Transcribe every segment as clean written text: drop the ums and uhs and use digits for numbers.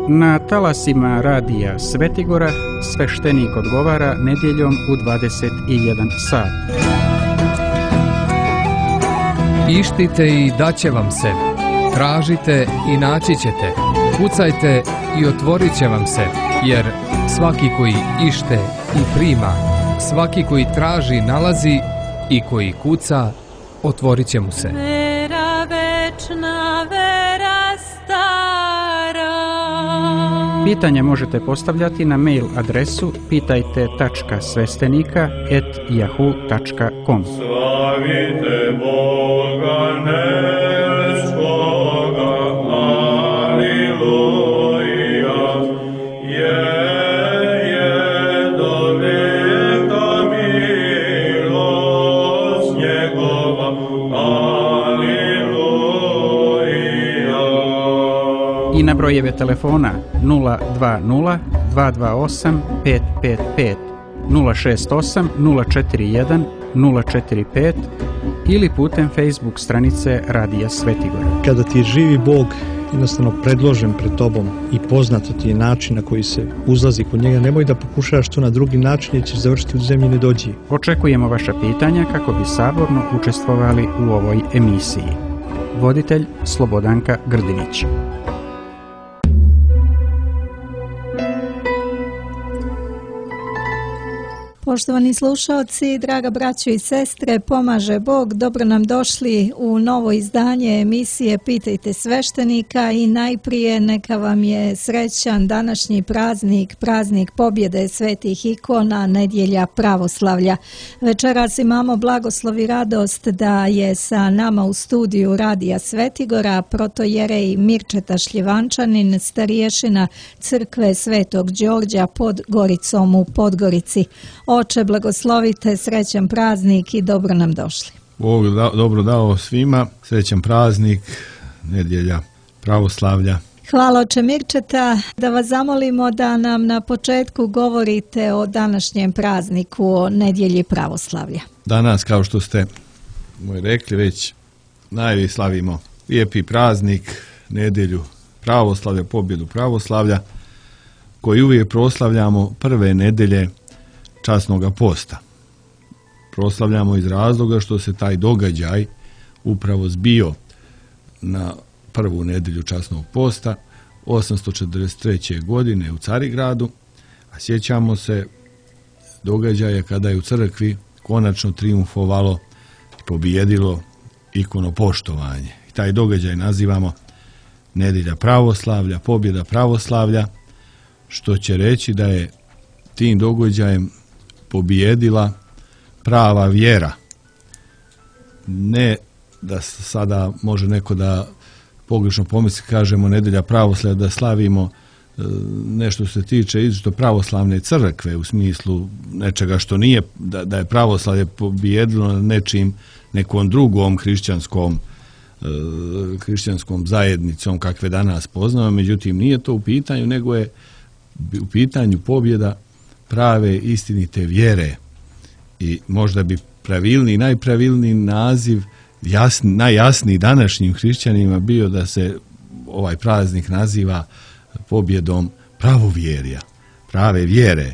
Na talasima radija Svetigora sveštenik odgovara nedjeljom u 21 sat. Ištite i daće vam se, tražite i naći ćete, kucajte i otvorit će vam se, jer svaki koji ište i prima, svaki koji traži nalazi i koji kuca, otvorit će mu se. Vera večna, vera stara. Pitanje možete postavljati na mail adresu pitajte.svestenika@yahoo.com. Slavite Boga nebeskoga, aleluja, je do veka milost njegova, aleluja. I na brojeve telefona 020 228 555, 068 041 045 ili putem Facebook stranice Radija Svetigora. Kada ti je živi Bog jednostavno predložen pred tobom i poznato ti je način na koji se uzlazi kod njega, nemoj da pokušavaš to na drugi način jer ćeš završiti u zemlji nedođi. Očekujemo vaša pitanja kako bi saborno učestvovali u ovoj emisiji. Voditelj Slobodanka Grdinić. Poštovani slušalci, draga braćo i sestre, pomaže Bog, dobro nam došli u novo izdanje emisije Pitajte sveštenika i najprije neka vam je srećan današnji praznik, praznik pobjede svetih ikona, nedjelja pravoslavlja. Večeras imamo blagoslov i radost da je sa nama u studiju Radija Svetigora protojerej Mirčeta Šljivančanin, stariješina crkve Svetog Đorđa pod Goricom u Podgorici. Oče, blagoslovite, srećan praznik i dobro nam došli. Bog dobro dao svima, srećan praznik, nedjelja pravoslavlja. Hvala oče Mirčeta, da vas zamolimo da nam na početku govorite o današnjem prazniku, o nedjelji pravoslavlja. Danas, kao što ste rekli, već najvi slavimo lijepi praznik, nedjelju pravoslavlja, pobjedu pravoslavlja, koji uvijek proslavljamo prve nedjelje časnoga posta. Proslavljamo iz razloga što se taj događaj upravo zbio na prvu nedjelju časnog posta 843. godine u Carigradu, a sjećamo se događaja kada je u crkvi konačno triumfovalo i pobijedilo ikonopoštovanje. I taj događaj nazivamo nedjelja pravoslavlja, pobjeda pravoslavlja, što će reći da je tim događajem pobijedila prava vjera. Ne da sada može neko da pogrešno pomisli, kažemo nedjelja pravoslavlja, da slavimo nešto se tiče izrazito pravoslavne crkve u smislu nečega što nije, da je pravoslavlje pobijedilo nekom drugom hrišćanskom zajednicom kakve danas poznamo, međutim nije to u pitanju, nego je u pitanju pobjeda prave istinite vjere. I možda bi najpravilniji naziv, najjasniji današnjim hrišćanima bio da se ovaj praznik naziva pobjedom pravovjerja, prave vjere.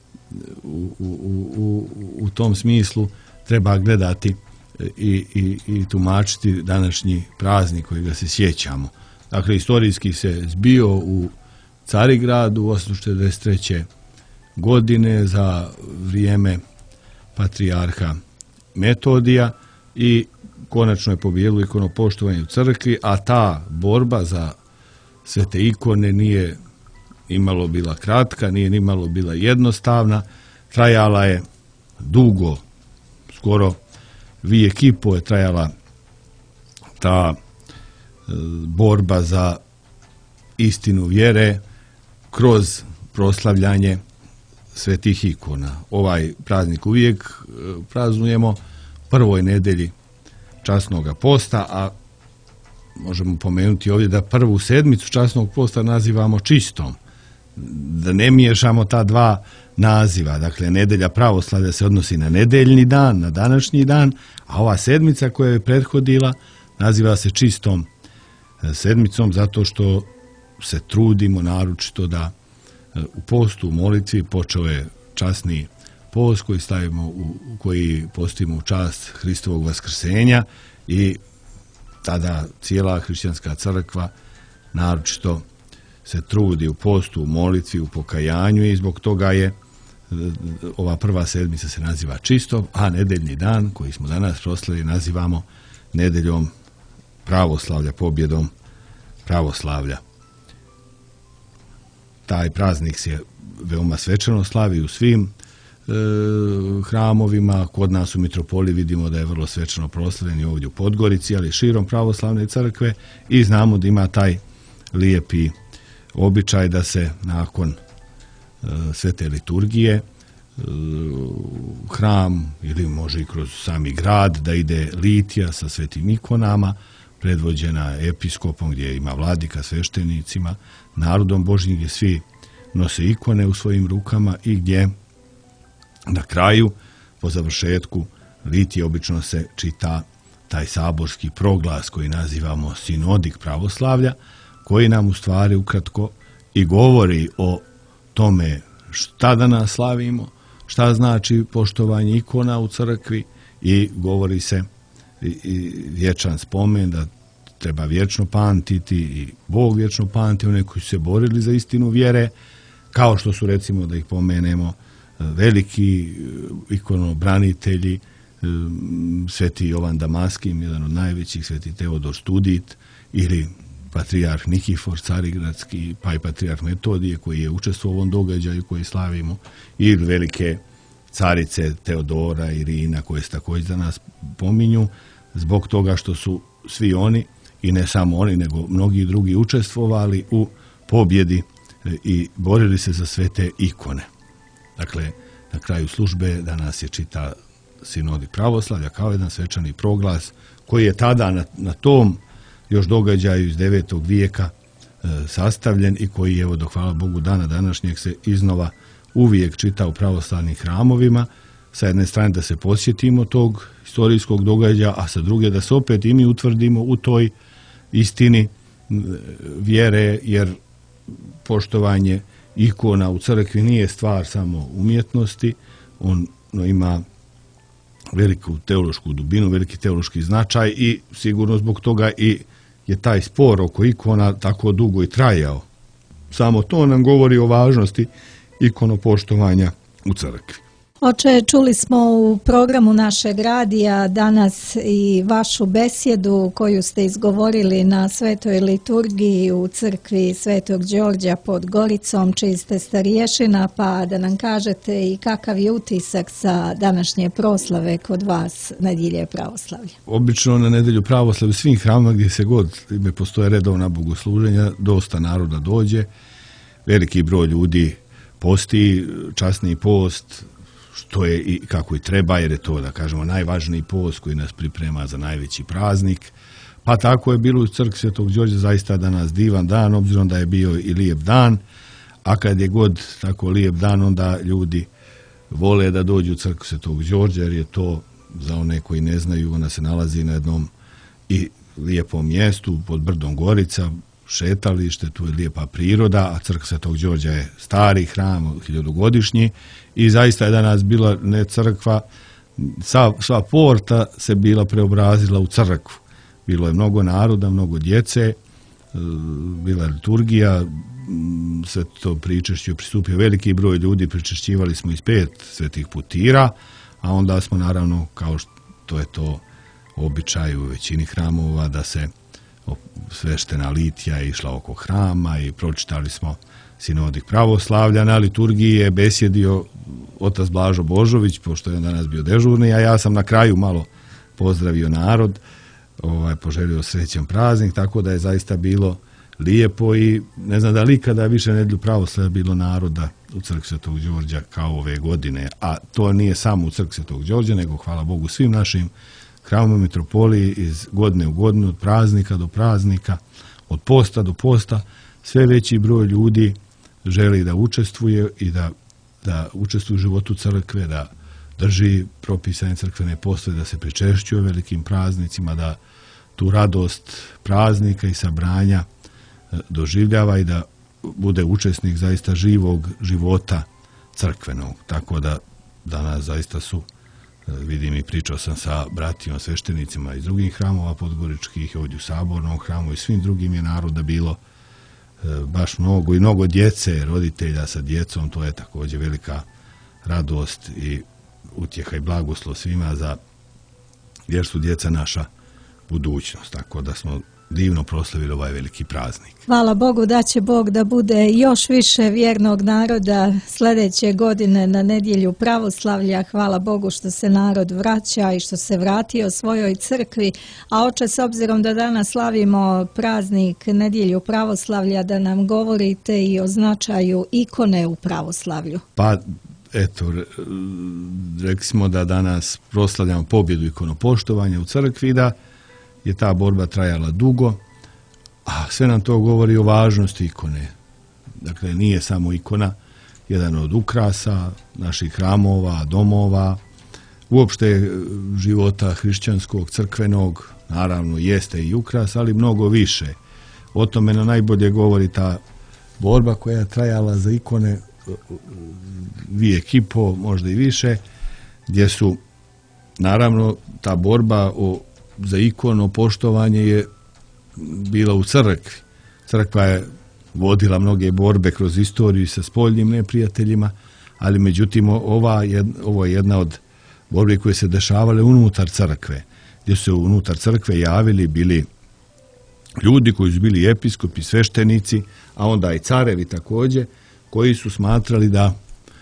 U tom smislu treba gledati i tumačiti današnji praznik kojega se sjećamo. Dakle, istorijski se zbio u Carigradu 843. godine za vrijeme patrijarha Metodija i konačno je pobijedilo ikonopoštovanje u crkvi, a ta borba za svete ikone nije nimalo bila kratka, nije nimalo bila jednostavna, trajala je dugo, skoro vijek i po je trajala ta borba za istinu vjere kroz proslavljanje svetih ikona. Ovaj praznik uvijek praznujemo prvoj nedjelji časnoga posta, a možemo pomenuti ovdje da prvu sedmicu časnog posta nazivamo čistom, da ne miješamo ta dva naziva. Dakle, nedjelja pravoslavlja se odnosi na nedjeljni dan, na današnji dan, a ova sedmica koja je prethodila naziva se čistom sedmicom zato što se trudimo naročito da u postu, u molitvi, počeo je časni post koji postimo u čast Hristovog vaskrsenja i tada cijela hrišćanska crkva naročito se trudi u postu, u molitvi, u pokajanju i zbog toga je ova prva sedmica se naziva čisto, a nedeljni dan koji smo danas proslavili nazivamo nedeljom pravoslavlja, pobjedom pravoslavlja. Taj praznik se veoma svečano slavi u svim hramovima. Kod nas u mitropoliji vidimo da je vrlo svečano proslavljen i ovdje u Podgorici, ali širom pravoslavne crkve, i znamo da ima taj lijepi običaj da se nakon svete liturgije hram ili može i kroz sami grad da ide litija sa svetim ikonama predvođena episkopom gdje ima vladika, sveštenicima, narodom Božjim gdje svi nose ikone u svojim rukama i gdje na kraju po završetku litije obično se čita taj saborski proglas koji nazivamo sinodik pravoslavlja, koji nam u stvari ukratko i govori o tome šta danas slavimo, šta znači poštovanje ikona u crkvi i govori se i vječan spomen da treba vječno pamtiti i Bog vječno pamti one koji su se borili za istinu vjere, kao što su recimo da ih pomenemo veliki ikonobranitelji, sveti Jovan Damaskim, jedan od najvećih, sveti Teodor Studit ili patrijarh Nikifor Carigradski, pa i patrijarh Metodije koji je učestvovao u ovom događaju koji slavimo, ili velike carice Teodora i Irina koje se također za nas pominju, zbog toga što su svi oni, i ne samo oni, nego mnogi drugi učestvovali u pobjedi i borili se za sve te ikone. Dakle, na kraju službe danas je čita sinodik pravoslavlja kao jedan svečani proglas koji je tada na tom još događaju iz 9. vijeka sastavljen i koji evo do hvala Bogu dana današnjeg se iznova uvijek čita u pravoslavnim hramovima, sa jedne strane da se posjetimo tog historijskog događaja, a sa druge da se opet i mi utvrdimo u toj istini vjere, jer poštovanje ikona u crkvi nije stvar samo umjetnosti, on ima veliku teološku dubinu, veliki teološki značaj i sigurno zbog toga i je taj spor oko ikona tako dugo i trajao. Samo to nam govori o važnosti ikonopoštovanja u crkvi. Oče, čuli smo u programu našeg radija danas i vašu besjedu koju ste izgovorili na svetoj liturgiji u crkvi Svetog Đorđa pod Goricom, čiji ste starješina, pa da nam kažete i kakav je utisak sa današnje proslave kod vas nedjelje pravoslavlja. Obično na nedjelju pravoslavlja svim hramama gdje se god postoje redovna bogosluženja, dosta naroda dođe, veliki broj ljudi posti, časni post, što je i kako i treba, jer je to, da kažemo, najvažniji post koji nas priprema za najveći praznik. Pa tako je bilo u crkvi Svetog Đorđa zaista danas divan dan, obzirom da je bio i lijep dan, a kad je god tako lijep dan, onda ljudi vole da dođu u crkvu Svetog Đorđa, jer je to, za one koji ne znaju, ona se nalazi na jednom i lijepom mjestu pod brdom Gorica, šetalište, tu je lijepa priroda, a crkva Svetog Đorđa je stari hram, 1000-godišnji, i zaista je danas bila ne crkva, sva porta se bila preobrazila u crkvu. Bilo je mnogo naroda, mnogo djece, bila je liturgija, sve to pričešće pristupio veliki broj ljudi, pričešćivali smo iz 5 svetih putira, a onda smo naravno, kao što je to običaj u većini hramova, da se sveštena litija je išla oko hrama i pročitali smo sinodik pravoslavlja. Na liturgiji je besjedio otac Blažo Božović, pošto je on danas bio dežurni, a ja sam na kraju malo pozdravio narod, poželio srećan praznik, tako da je zaista bilo lijepo i ne znam da li ikada više nedjelju pravoslavlja bilo naroda u crkvi Svetog Đorđa kao ove godine, a to nije samo u crkvi Svetog Đorđa, nego hvala Bogu svim našim hramom mitropoliji iz godine u godinu, od praznika do praznika, od posta do posta, sve veći broj ljudi želi da učestvuje i da učestvuje u životu crkve, da drži propisane crkvene postave, da se pričešćuje velikim praznicima, da tu radost praznika i sabranja doživljava i da bude učesnik zaista živog života crkvenog. Tako da danas zaista su, vidim i pričao sam sa bratima sveštenicima iz drugih hramova podgoričkih, ovdje u Sabornom hramu i svim drugim je naroda bilo baš mnogo i mnogo djece, roditelja sa djecom, to je također velika radost i utjeha i blagoslov svima jer su djeca naša budućnost, tako da smo divno proslavili ovaj veliki praznik. Hvala Bogu da će Bog da bude još više vjernog naroda sljedeće godine na nedjelju pravoslavlja. Hvala Bogu što se narod vraća i što se vratio svojoj crkvi. A oče, s obzirom da danas slavimo praznik nedjelju pravoslavlja, da nam govorite i o značaju ikone u pravoslavlju. Pa eto, rekli smo da danas proslavljamo pobjedu ikonopoštovanja u crkvi, da je ta borba trajala dugo, a sve nam to govori o važnosti ikone. Dakle, nije samo ikona jedan od ukrasa naših hramova, domova, uopšte života hrišćanskog, crkvenog, naravno jeste i ukras, ali mnogo više. O tome na najbolje govori ta borba koja je trajala za ikone vijek i po, možda i više, gdje su, naravno, ta borba za ikono poštovanje je bila u crkvi. Crkva je vodila mnoge borbe kroz istoriju sa spoljnim neprijateljima, ali međutim ovo je jedna od borbi koje se dešavale unutar crkve, gdje su se unutar crkve javili bili ljudi koji su bili episkopi, sveštenici, a onda i carevi također, koji su smatrali da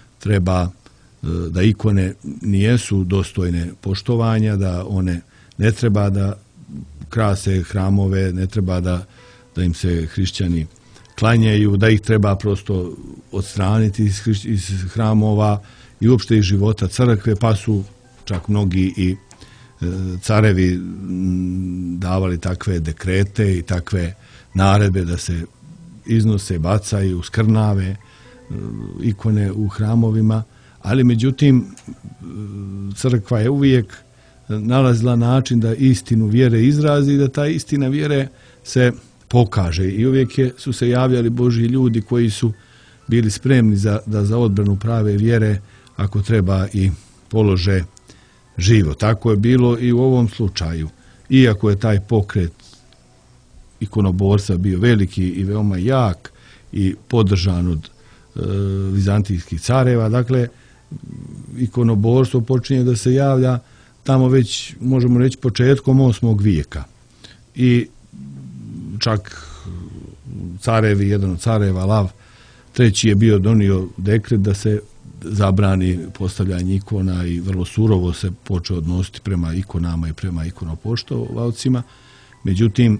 ikone nijesu dostojne poštovanja, da one ne treba da krase hramove, ne treba da im se hrišćani klanjaju, da ih treba prosto odstraniti iz hramova i uopšte iz života crkve, pa su čak mnogi i carevi davali takve dekrete i takve naredbe da se iznose, bacaju, skrnave ikone u hramovima, ali međutim crkva je uvijek nalazila način da istinu vjere izrazi i da ta istina vjere se pokaže. I uvijek su se javljali Božji ljudi koji su bili spremni da za odbranu prave vjere, ako treba, i polože život. Tako je bilo i u ovom slučaju. Iako je taj pokret ikonoborca bio veliki i veoma jak i podržan od vizantijskih careva, dakle, ikonoborstvo počinje da se javlja tamo već, možemo reći, početkom 8. vijeka. I čak carevi, jedan od careva, Lav III. Je bio donio dekret da se zabrani postavljanje ikona i vrlo surovo se počeo odnositi prema ikonama i prema ikonopoštovalcima. Međutim,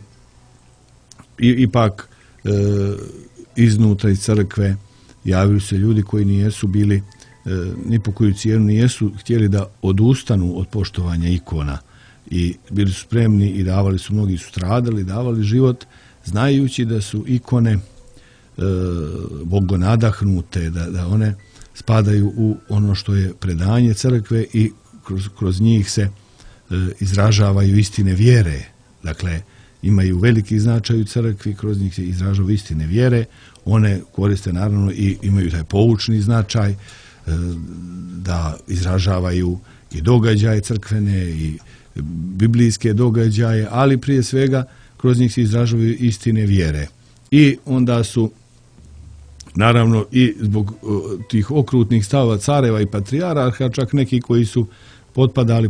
ipak iznutra iz crkve javili se ljudi koji nijesu bili ni po koju cijenu nijesu htjeli da odustanu od poštovanja ikona i bili su spremni i davali su, mnogi su stradali, davali život, znajući da su ikone bogonadahnute, da one spadaju u ono što je predanje crkve i kroz njih se izražavaju istine vjere. Dakle, imaju veliki značaj u crkvi, kroz njih se izražavaju istine vjere, one koriste naravno i imaju taj poučni značaj, da izražavaju i događaje crkvene i biblijske događaje, ali prije svega kroz njih se izražavaju istine vjere. I onda su, naravno, i zbog tih okrutnih stavova careva i patrijarha, čak neki koji su potpadali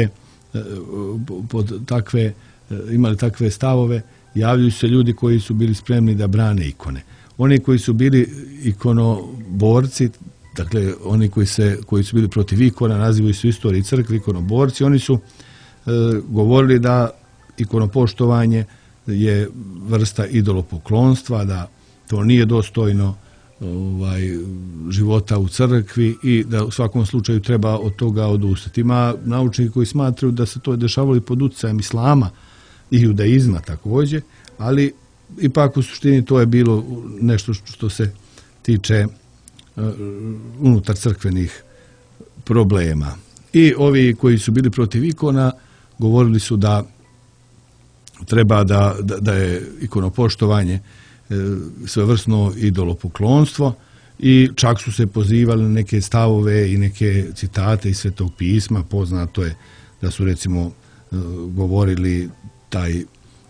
pod takve, imali takve stavove, javljaju se ljudi koji su bili spremni da brane ikone. Oni koji su bili ikonoborci, dakle, oni koji su bili protiv ikona, nazivaju se u istoriji crkvi ikonoborci, oni su govorili da ikonopoštovanje je vrsta idolopoklonstva, da to nije dostojno života u crkvi i da u svakom slučaju treba od toga odustati. Ima naučnici koji smatraju da se to dešavalo i pod utjecajem islama i judaizma također, ali ipak u suštini to je bilo nešto što se tiče unutar crkvenih problema. I ovi koji su bili protiv ikona govorili su da treba da je ikonopoštovanje svevrsno idolopoklonstvo i čak su se pozivali na neke stavove i neke citate iz Svetog pisma. Poznato je da su recimo govorili taj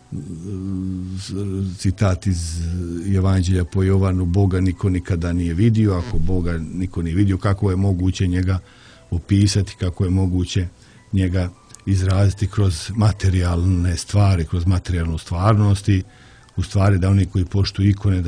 citat iz Evanđelja po Jovanu: Boga niko nikada nije vidio. Ako Boga niko nije vidio, kako je moguće njega opisati, kako je moguće njega izraziti kroz materijalne stvari, kroz materijalnu stvarnost i u stvari da oni koji poštuju ikone,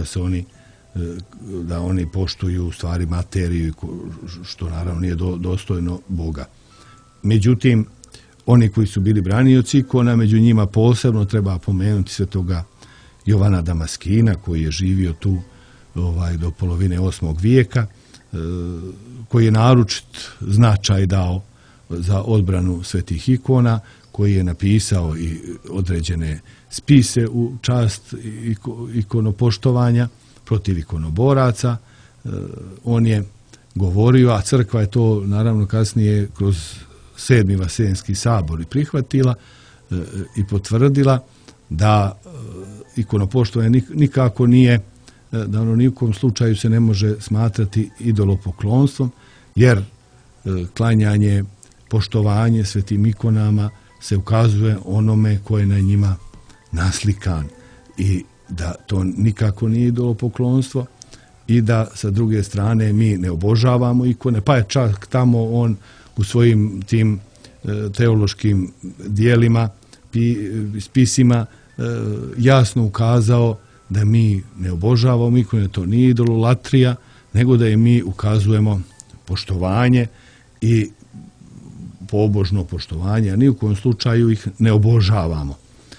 da oni poštuju u stvari materiju, što naravno nije dostojno Boga. Međutim, oni koji su bili branioci ikona, među njima posebno treba pomenuti svetoga Jovana Damaskina, koji je živio tu do polovine 8. vijeka, koji je naročit značaj dao za odbranu svetih ikona, koji je napisao i određene spise u čast ikonopoštovanja protiv ikonoboraca. On je govorio, a crkva je to naravno kasnije kroz 7. Vaseljenski sabor i prihvatila i potvrdila da ikonopoštovanje nikako nije, da ono ni u kom slučaju se ne može smatrati idolopoklonstvom, jer klanjanje, poštovanje svetim ikonama se ukazuje onome ko je na njima naslikan i da to nikako nije idolopoklonstvo i da sa druge strane mi ne obožavamo ikone, pa je čak tamo on u svojim tim teološkim dijelima, spisima jasno ukazao da mi ne obožavamo ikone, to nije idololatrija, nego da je mi ukazujemo poštovanje i pobožno poštovanje, a ni u kojem slučaju ih ne obožavamo.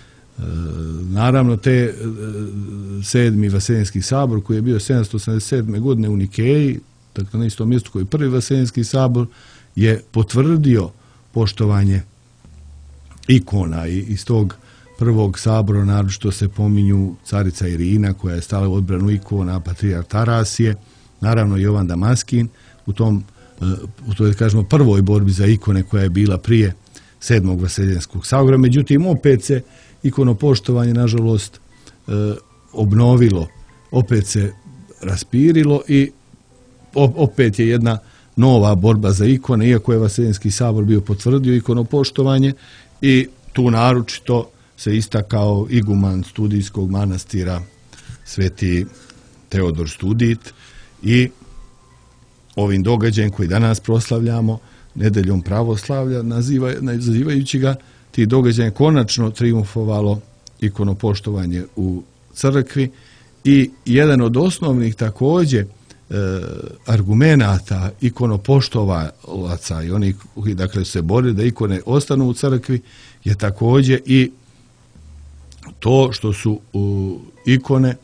Naravno, te 7. Vaseljenski sabor koji je bio 787. godine u Nikeji, dakle na istom mjestu koji je prvi Vaseljenski sabor, je potvrdio poštovanje ikona i iz tog prvog sabora naročito se pominju carica Irina koja je stala u odbranu ikona, patrijarh Tarasije, naravno Jovan Damaskin u toj kažemo prvoj borbi za ikone koja je bila prije 7. Vaseljenskog sabora. Međutim, opet se ikonopoštovanje nažalost obnovilo, opet se raspirilo i opet je jedna nova borba za ikone, iako je Vaseljenski sabor bio potvrdio ikonopoštovanje i tu naročito se istakao iguman studijskog manastira sveti Teodor Studit i ovim događajem koji danas proslavljamo, nedeljom pravoslavlja, nazivajući ga, ti događaje konačno triumfovalo ikonopoštovanje u crkvi i jedan od osnovnih također argumenata ikonopoštovalaca i oni koji dakle se bore da ikone ostanu u crkvi je također i to što su ikone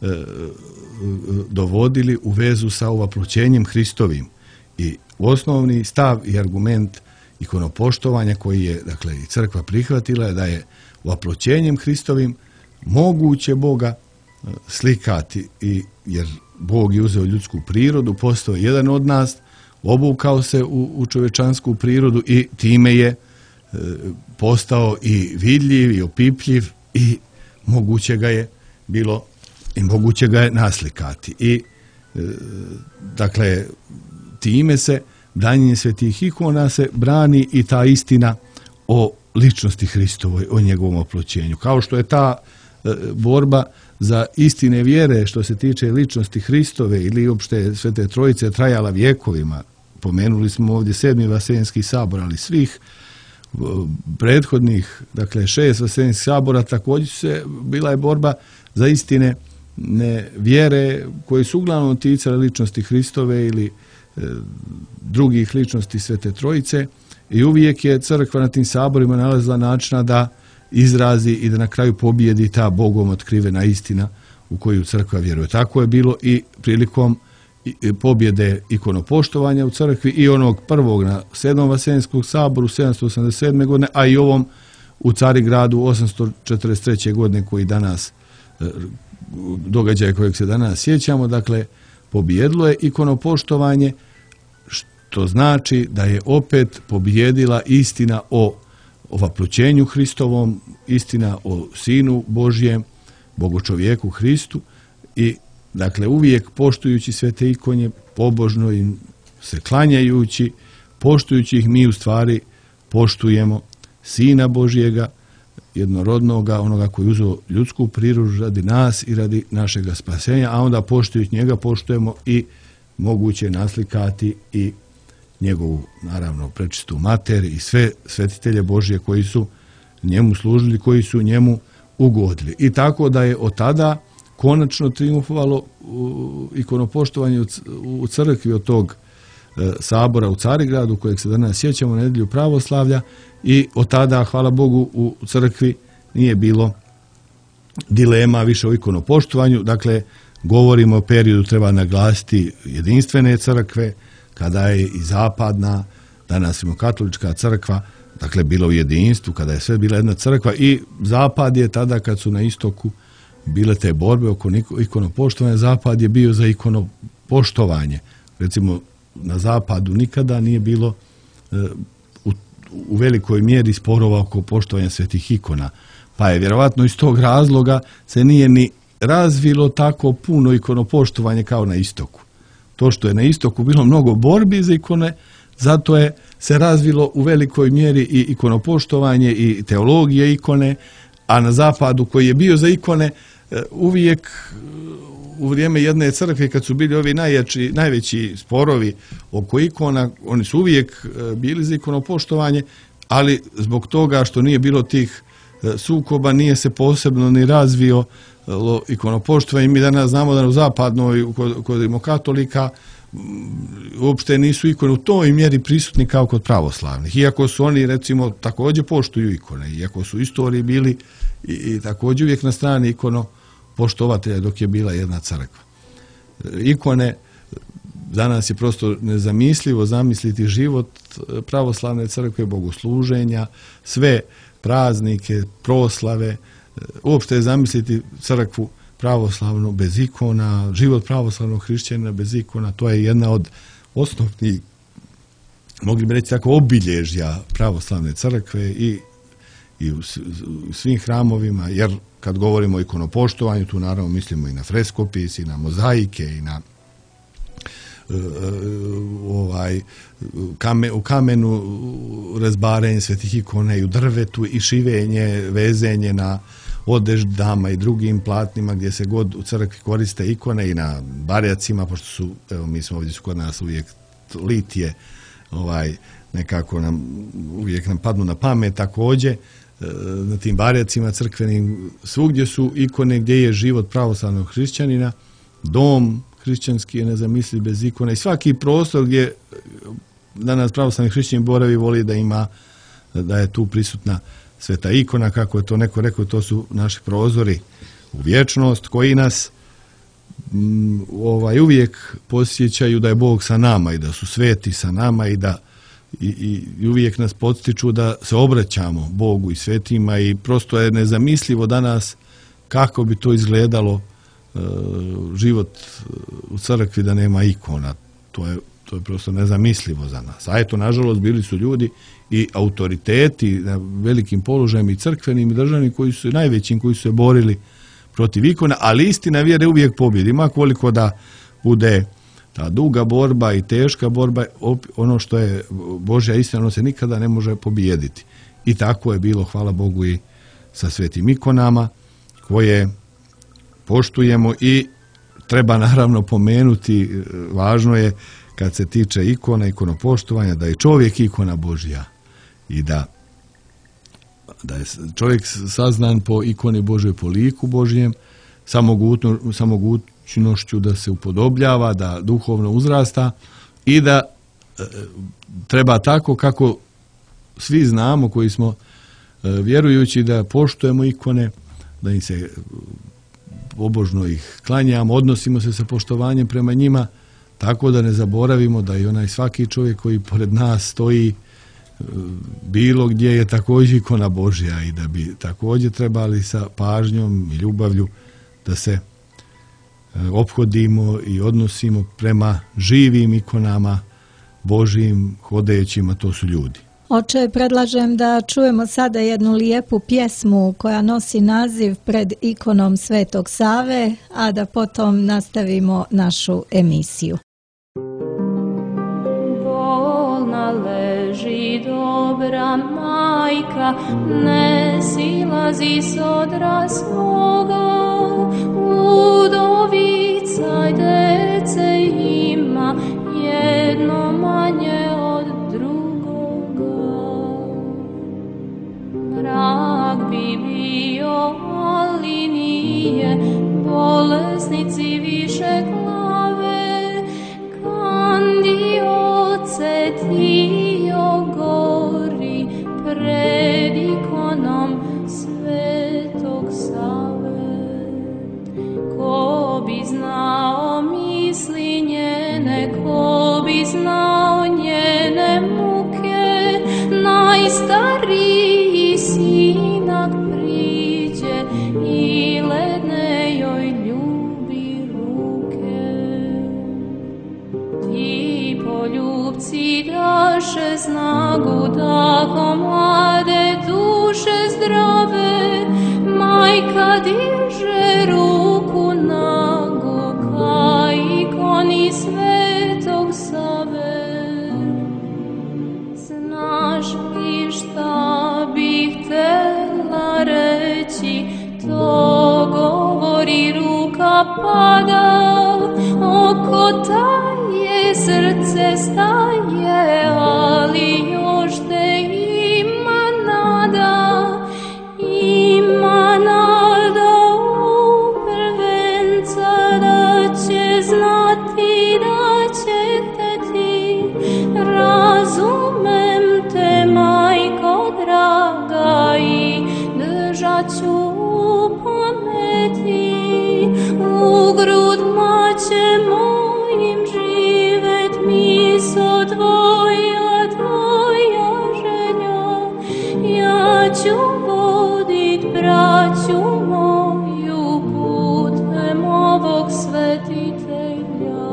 dovodili u vezu sa ovaploćenjem Hristovim. I osnovni stav i argument ikonopoštovanja koji je dakle i crkva prihvatila je da je ovaploćenjem Hristovim moguće Boga slikati, jer Bog je uzeo ljudsku prirodu, postao jedan od nas, obukao se u čovečansku prirodu i time je postao i vidljiv i opipljiv i moguće ga je bilo i moguće ga je naslikati. I dakle time se danjem svetih ikona se brani i ta istina o ličnosti Hristovoj, o njegovom oploćenju. Kao što je ta borba za istine vjere što se tiče ličnosti Hristove ili uopšte Svete Trojice trajala vjekovima. Pomenuli smo ovdje 7. Vaseljenski sabor, ali svih prethodnih, dakle 6 Vaseljenskih sabora također bila je borba za istine vjere koje su uglavnom ticale ličnosti Hristove ili drugih ličnosti Svete Trojice i uvijek je crkva na tim saborima nalazila načina da izrazi i da na kraju pobijedi ta Bogom otkrivena istina u koju crkva vjeruje. Tako je bilo i prilikom pobjede ikonopoštovanja u crkvi i onog prvog na 7. Vaseljenskom saboru 787. godine, a i ovom u Carigradu 843. godine koji danas, događaj kojeg se danas sjećamo, dakle pobjedilo je ikonopoštovanje, što znači da je opet pobjedila istina o ovaploćenju Hristovom, istina o Sinu Božjem, Bogočovjeku Hristu i dakle uvijek poštujući sve te ikone, pobožno im se klanjajući, poštujući ih, mi u stvari poštujemo Sina Božjega, jednorodnoga, onoga koji je uzeo ljudsku prirodu radi nas i radi našega spasenja, a onda poštujući njega poštujemo i moguće naslikati i njegovu, naravno, prečistu mater i sve svetitelje Božje koji su njemu služili, koji su njemu ugodili. I tako da je od tada konačno triumfovalo ikonopoštovanje u crkvi od tog sabora u Carigradu, kojeg se danas sjećamo, nedjelju pravoslavlja, i od tada, hvala Bogu, u crkvi nije bilo dilema više o ikonopoštovanju. Dakle, govorimo o periodu, treba naglasiti, jedinstvene crkve, kada je i zapadna, danas imamo katolička crkva, dakle bilo u jedinstvu, kada je sve bila jedna crkva, i zapad je tada, kad su na istoku bile te borbe oko ikonopoštovanja, zapad je bio za ikonopoštovanje. Recimo, na zapadu nikada nije bilo u velikoj mjeri sporova oko poštovanja svetih ikona. Pa je vjerovatno iz tog razloga se nije ni razvilo tako puno ikonopoštovanje kao na istoku. To što je na istoku bilo mnogo borbi za ikone, zato je se razvilo u velikoj mjeri i ikonopoštovanje i teologije ikone, a na zapadu koji je bio za ikone, uvijek u vrijeme jedne crkve, kad su bili ovi najveći sporovi oko ikona, oni su uvijek bili za ikonopoštovanje, ali zbog toga što nije bilo tih sukoba, nije se posebno ni razvio ikonopoštovanje. Mi danas znamo da u zapadnoj, kod katolika, uopšte nisu ikone u toj mjeri prisutni kao kod pravoslavnih. Iako su oni, recimo, također poštuju ikone, iako su u istoriji bili i također uvijek na strani ikonopoštovatelja dok je bila jedna crkva. Ikone, danas je prosto nezamislivo zamisliti život pravoslavne crkve, bogosluženja, sve praznike, proslave, uopšte je zamisliti crkvu pravoslavnu bez ikona, život pravoslavnog hrišćanina bez ikona. To je jedna od osnovnih, mogli bi reći tako, obilježja pravoslavne crkve i u svim hramovima, jer kad govorimo o ikonopoštovanju, tu naravno mislimo i na freskopis, i na mozaike, i na u kamenu razbarenje svetih ikona, i u drvetu, i šivenje, vezenje na odeždama i drugim platnima gdje se god u crkvi koriste ikone, i na barjacima, pošto su, evo, mi smo ovdje, su kod nas uvijek litije, nekako uvijek nam padnu na pamet. Također na tim barjacima crkvenim svugdje su ikone gdje je život pravoslavnog hrišćanina. Dom hrišćanski je nezamisliv bez ikona, i svaki prostor gdje danas pravoslavni hrišćanin boravi voli da je tu prisutna sveta ikona, kako je to neko rekao, to su naši prozori u vječnost koji nas uvijek posjećaju da je Bog sa nama i da su sveti sa nama, i uvijek nas podstiču da se obraćamo Bogu i svetima, i prosto je nezamislivo danas kako bi to izgledalo život u crkvi da nema ikona. To je prosto nezamislivo za nas. A eto, nažalost, bili su ljudi i autoriteti na velikim položajima, i crkvenim i državnim, koji su najvećim, koji su se borili protiv ikona, ali istina vjere uvijek pobjedi. Ma koliko da bude ta duga borba i teška borba, ono što je Božja istina, ono se nikada ne može pobijediti. I tako je bilo, hvala Bogu, i sa svetim ikonama koje poštujemo. I treba naravno pomenuti, važno je kad se tiče ikona, ikonopoštovanja, da je čovjek ikona Božja i da je čovjek saznan po ikoni Božoj, po liku Božjem, sa mogućnošću da se upodobljava, da duhovno uzrasta, i da treba tako kako svi znamo koji smo vjerujući, da poštujemo ikone, da im se pobožno ih klanjamo, odnosimo se sa poštovanjem prema njima, tako da ne zaboravimo da i onaj svaki čovjek koji pored nas stoji bilo gdje je također ikona Božja, i da bi također trebali sa pažnjom i ljubavlju da se ophodimo i odnosimo prema živim ikonama Božjim hodećima, to su ljudi. Oče, predlažem da čujemo sada jednu lijepu pjesmu koja nosi naziv Pred ikonom Svetog Save, a da potom nastavimo našu emisiju. Bolna leži dobra majka, ne silazi s odra svoga, udovica dece ima, jedno manje od drugoga. Mrak bi bio, ali nije, bolesnici više glave, kandi oce ti ogori pred ikonom Svetog Save. Ko bi znao misli njene, ko bi znao njene muke, najstariji sinak priđe i ledne joj ljubi ruke. Ti poljubci daše snagu, tako mlade duše zdrave, majka diže ruku nagu ka ikoni Svetog Save. Znaš li šta bih htela reći, to govori ruka pada, oko taje srce staje, ali još te ima nada, ima nada u prvenca da će znati, da će hteti. Razumem te, majko draga, i držat ću u pameti. U grud maće mojim živet miso tvoja, tvoja želja. Ja ću vodit braću moju putem ovog svetitelja.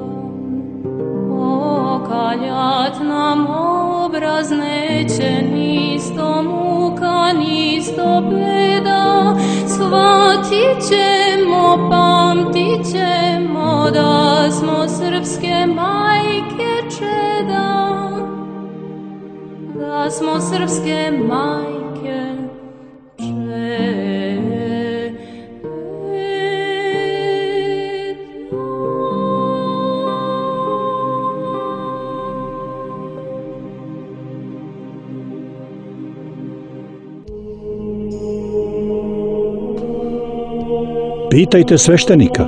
Okaljat nam obraz neće, nisto muka, nisto beda. Shvatit ćemo, pamtit ćemo da smo srpske majke čeda, da smo srpske majke čeda. Pitajte sveštenika.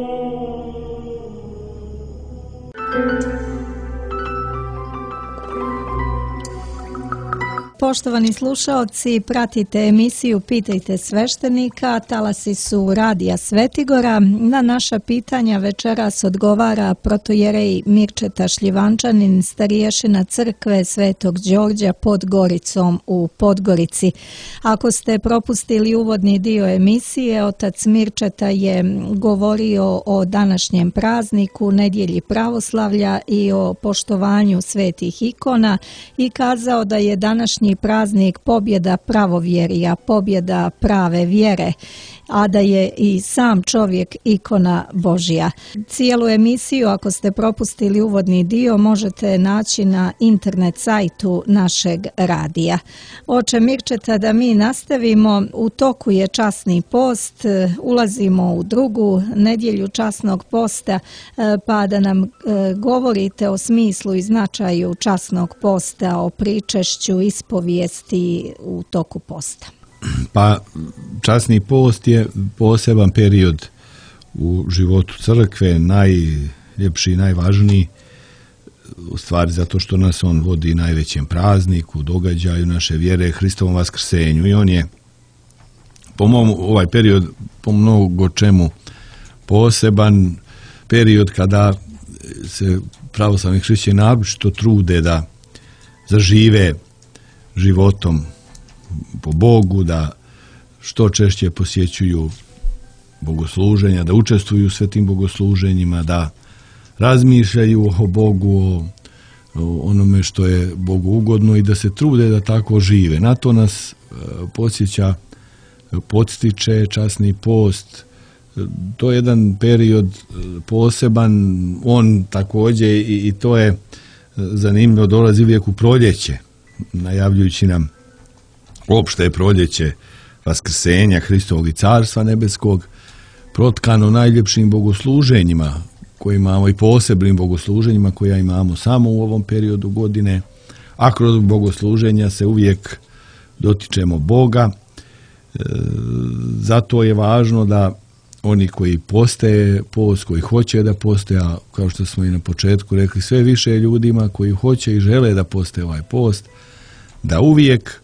Poštovani slušaoci, pratite emisiju Pitajte sveštenika, talasi su Radija Svetigora. Na naša pitanja večeras odgovara protojerej Mirčeta Šljivančanin, stariješina crkve Svetog Đorđa pod Goricom u Podgorici. Ako ste propustili uvodni dio emisije, otac Mirčeta je govorio o današnjem prazniku, nedjelji pravoslavlja i o poštovanju svetih ikona i kazao da je današnji praznik pobjeda pravovjerja, pobjeda prave vjere, a da je i sam čovjek ikona Božja. Cijelu emisiju, ako ste propustili uvodni dio, možete naći na internet sajtu našeg radija. Oče Mirčeta, da mi nastavimo, u toku je časni post, ulazimo u drugu nedjelju časnog posta, pa da nam govorite o smislu i značaju časnog posta, o pričešću, ispovijesti u toku posta. Pa časni post je poseban period u životu crkve, najljepši i najvažniji, u stvari zato što nas on vodi najvećem prazniku, događaju naše vjere, Hristovom vaskrsenju, i on je ovaj period po mnogo čemu poseban period kada se pravoslavni hrišćani naročito trude da zažive životom po Bogu, da što češće posjećuju bogosluženja, da učestvuju u svetim bogosluženjima, da razmišljaju o Bogu, o onome što je Bogu ugodno i da se trude da tako žive. Na to nas podstiče časni post. To je jedan period poseban, on također i to je zanimljivo, dolazi uvijek u proljeće, najavljujući nam opšte proljeće Vaskrsenja Hristovog i Carstva nebeskog, protkano najljepšim bogosluženjima koje imamo i posebnim bogosluženjima koja imamo samo u ovom periodu godine, a kroz bogosluženja se uvijek dotičemo Boga. Zato je važno da oni koji poste post, koji hoće da poste, a kao što smo i na početku rekli, sve više ljudima koji hoće i žele da poste ovaj post, da uvijek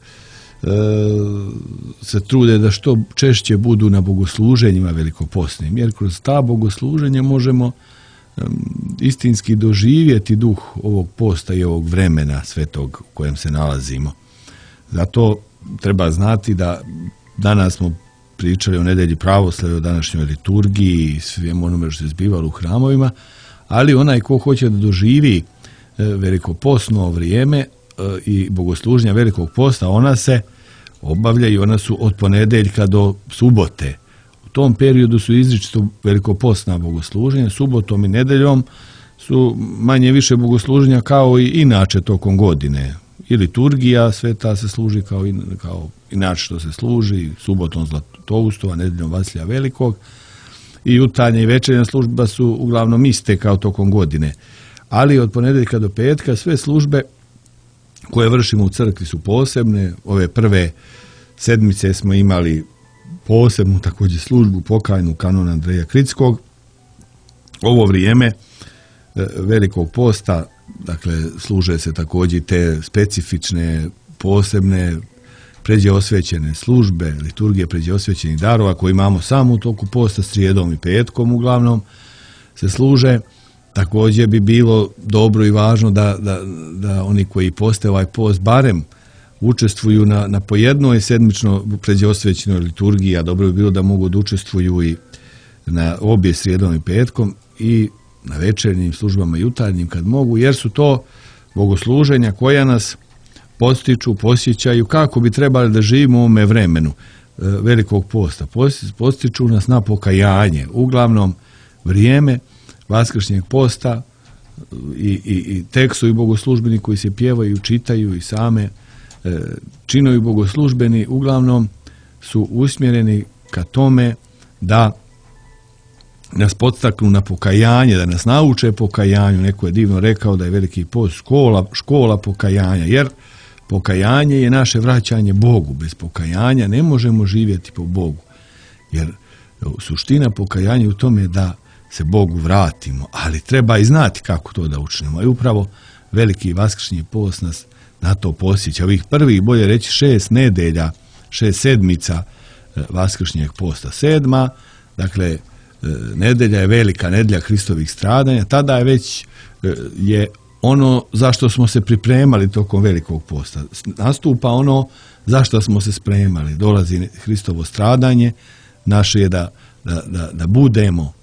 se trude da što češće budu na bogosluženjima velikopostnim, jer kroz ta bogosluženja možemo istinski doživjeti duh ovog posta i ovog vremena svetog u kojem se nalazimo. Zato treba znati da danas smo pričali o nedelji pravoslavlja, o današnjoj liturgiji i svem onome što se zbivalo u hramovima, ali onaj ko hoće da doživi velikopostno vrijeme i bogosluženja velikog posta, ona se obavlja i ona su od ponedeljka do subote. U tom periodu su izričito velikopostna bogosluženja, subotom i nedeljom su manje više bogosluženja kao i inače tokom godine. I liturgija sveta se služi kao inače što se služi, subotom Zlatoustova, nedeljom Vasilija Velikog, i jutarnja i večernja služba su uglavnom iste kao tokom godine. Ali od ponedeljka do petka sve službe koje vršimo u crkvi su posebne. Ove prve sedmice smo imali posebnu također službu pokajnu kanona Andreja Kritskog. Ovo vrijeme velikog posta, dakle, služe se također te specifične, posebne, pređe osvećene službe, liturgije pređe osvećenih darova koje imamo samo u toku posta, srijedom i petkom uglavnom se služe. Također bi bilo dobro i važno da oni koji poste ovaj post barem učestvuju na po jednoj sedmično pređe osvećenoj liturgiji, a dobro bi bilo da mogu da učestvuju i na obje srijedom i petkom i na večernjim službama jutarnjim kad mogu, jer su to bogosluženja koja nas postiču, posjećaju kako bi trebali da živimo u ovome vremenu velikog posta. Postiču nas na pokajanje. Uglavnom vrijeme vaskršnjeg posta i tekstovi bogoslužbeni koji se pjevaju, čitaju i same činovi bogoslužbeni uglavnom su usmjereni ka tome da nas podstaknu na pokajanje, da nas nauče pokajanju. Neko je divno rekao da je veliki post škola pokajanja, jer pokajanje je naše vraćanje Bogu. Bez pokajanja ne možemo živjeti po Bogu, jer suština pokajanja u tome da se Bogu vratimo, ali treba i znati kako to da učinimo. I upravo veliki vaskršnji post nas na to posjeća. Ovih prvih, bolje reći, 6 nedelja, 6 sedmica vaskršnjeg posta. Sedma, dakle, nedelja je velika nedelja Hristovih stradanja, tada je već je ono zašto smo se pripremali tokom velikog posta. Nastupa ono zašto smo se spremali. Dolazi Hristovo stradanje, naše je da budemo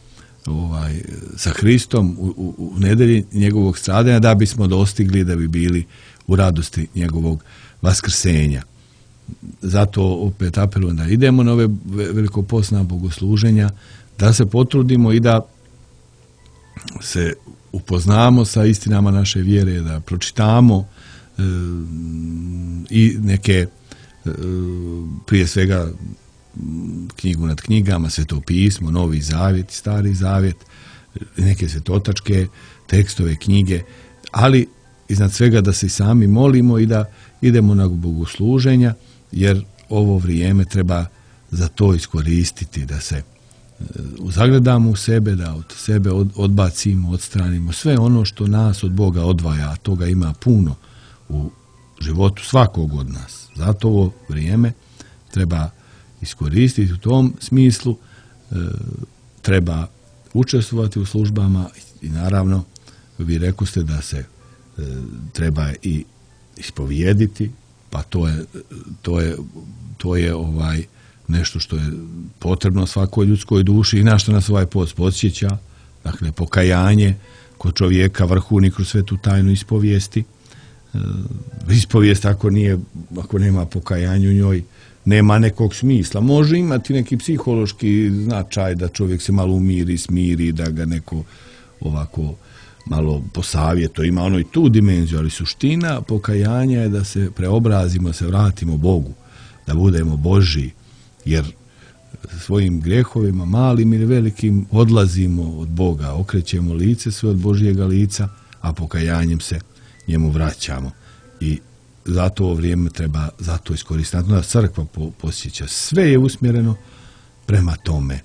sa Hristom u nedelji njegovog stradanja, da bismo dostigli, da bi bili u radosti njegovog vaskrsenja. Zato opet apelujem da idemo na ove velikopostna bogosluženja, da se potrudimo i da se upoznamo sa istinama naše vjere, da pročitamo i neke, prije svega knjigu nad knjigama, Sveto pismo, Novi zavjet, Stari zavjet, neke svetotačke tekstove, knjige, ali iznad svega da se i sami molimo i da idemo na bogosluženja, jer ovo vrijeme treba za to iskoristiti, da se zagledamo u sebe, da od sebe odbacimo, odstranimo sve ono što nas od Boga odvaja, a toga ima puno u životu svakog od nas. Zato ovo vrijeme treba iskoristiti u tom smislu, treba učestvovati u službama i naravno vi rekoste da se treba i ispovijediti, pa to je nešto što je potrebno svakoj ljudskoj duši i na što nas ovaj post podsjeća, dakle pokajanje, kod čovjeka vrhunik kroz svetu tajnu ispovijesti. Ispovijest ako nema pokajanja u njoj, nema nekog smisla. Može imati neki psihološki značaj da čovjek se malo umiri, smiri, da ga neko ovako malo posavjeto, ima ono i tu dimenziju, ali suština pokajanja je da se preobrazimo, se vratimo Bogu, da budemo Božji, jer svojim grijehovima, malim ili velikim, odlazimo od Boga, okrećemo lice sve od Božjega lica, a pokajanjem se njemu vraćamo. I zato ovo vrijeme treba zato iskoristiti. Zato nas crkva posjeća. Sve je usmjereno prema tome.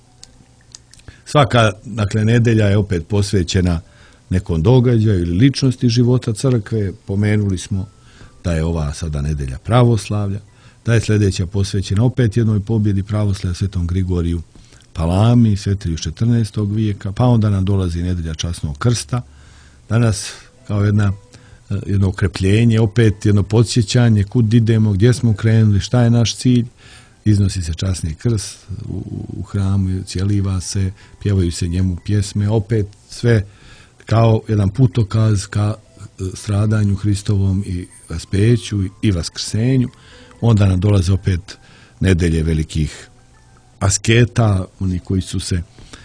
Svaka, dakle, nedelja je opet posvećena nekom događaju ili ličnosti života crkve. Pomenuli smo da je ova sada nedelja pravoslavlja, da je sljedeća posvećena opet jednoj pobjedi pravoslavlja Svetom Grigoriju Palami, Svetriju 14. vijeka, pa onda nam dolazi nedelja časnog krsta. Danas kao jedno okrepljenje, opet jedno podsjećanje kud idemo, gdje smo krenuli, šta je naš cilj. Iznosi se časni krst u hramu, cijeliva se, pjevaju se njemu pjesme, opet sve kao jedan putokaz ka stradanju Hristovom i raspeću i vaskrsenju. Onda nam dolaze opet nedelje velikih asketa, oni koji su se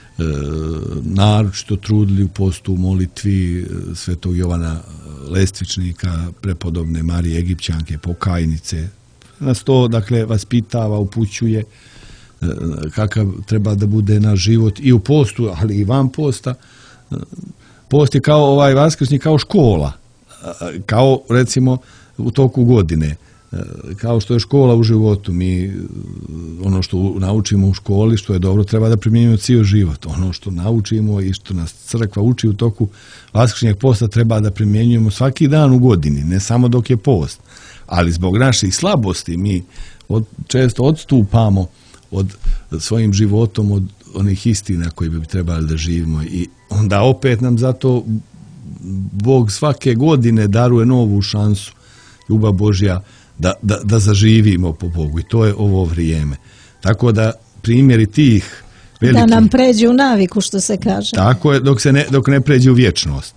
naročito trudili u postu, u molitvi svetog Jovana Lestvičnika, prepodobne Marije Egipćanke, pokajnice. Nas to, dakle, vaspitava, upućuje kakav treba da bude naš život i u postu, ali i van posta. Post je kao ovaj vaskrsni, kao škola, kao recimo u toku godine, kao što je škola u životu. Mi ono što naučimo u školi, što je dobro, treba da primjenjujemo cijeli život. Ono što naučimo i što nas crkva uči u toku vaskršnjeg posta treba da primjenjujemo svaki dan u godini, ne samo dok je post. Ali zbog naših slabosti mi često odstupamo od svojim životom od onih istina koje bi trebali da živimo, i onda opet nam zato Bog svake godine daruje novu šansu, ljubav Božja, da zaživimo po Bogu, i to je ovo vrijeme. Tako da primjeri tih velikih, da nam pređe u naviku, što se kaže. Tako je, dok ne pređe u vječnost.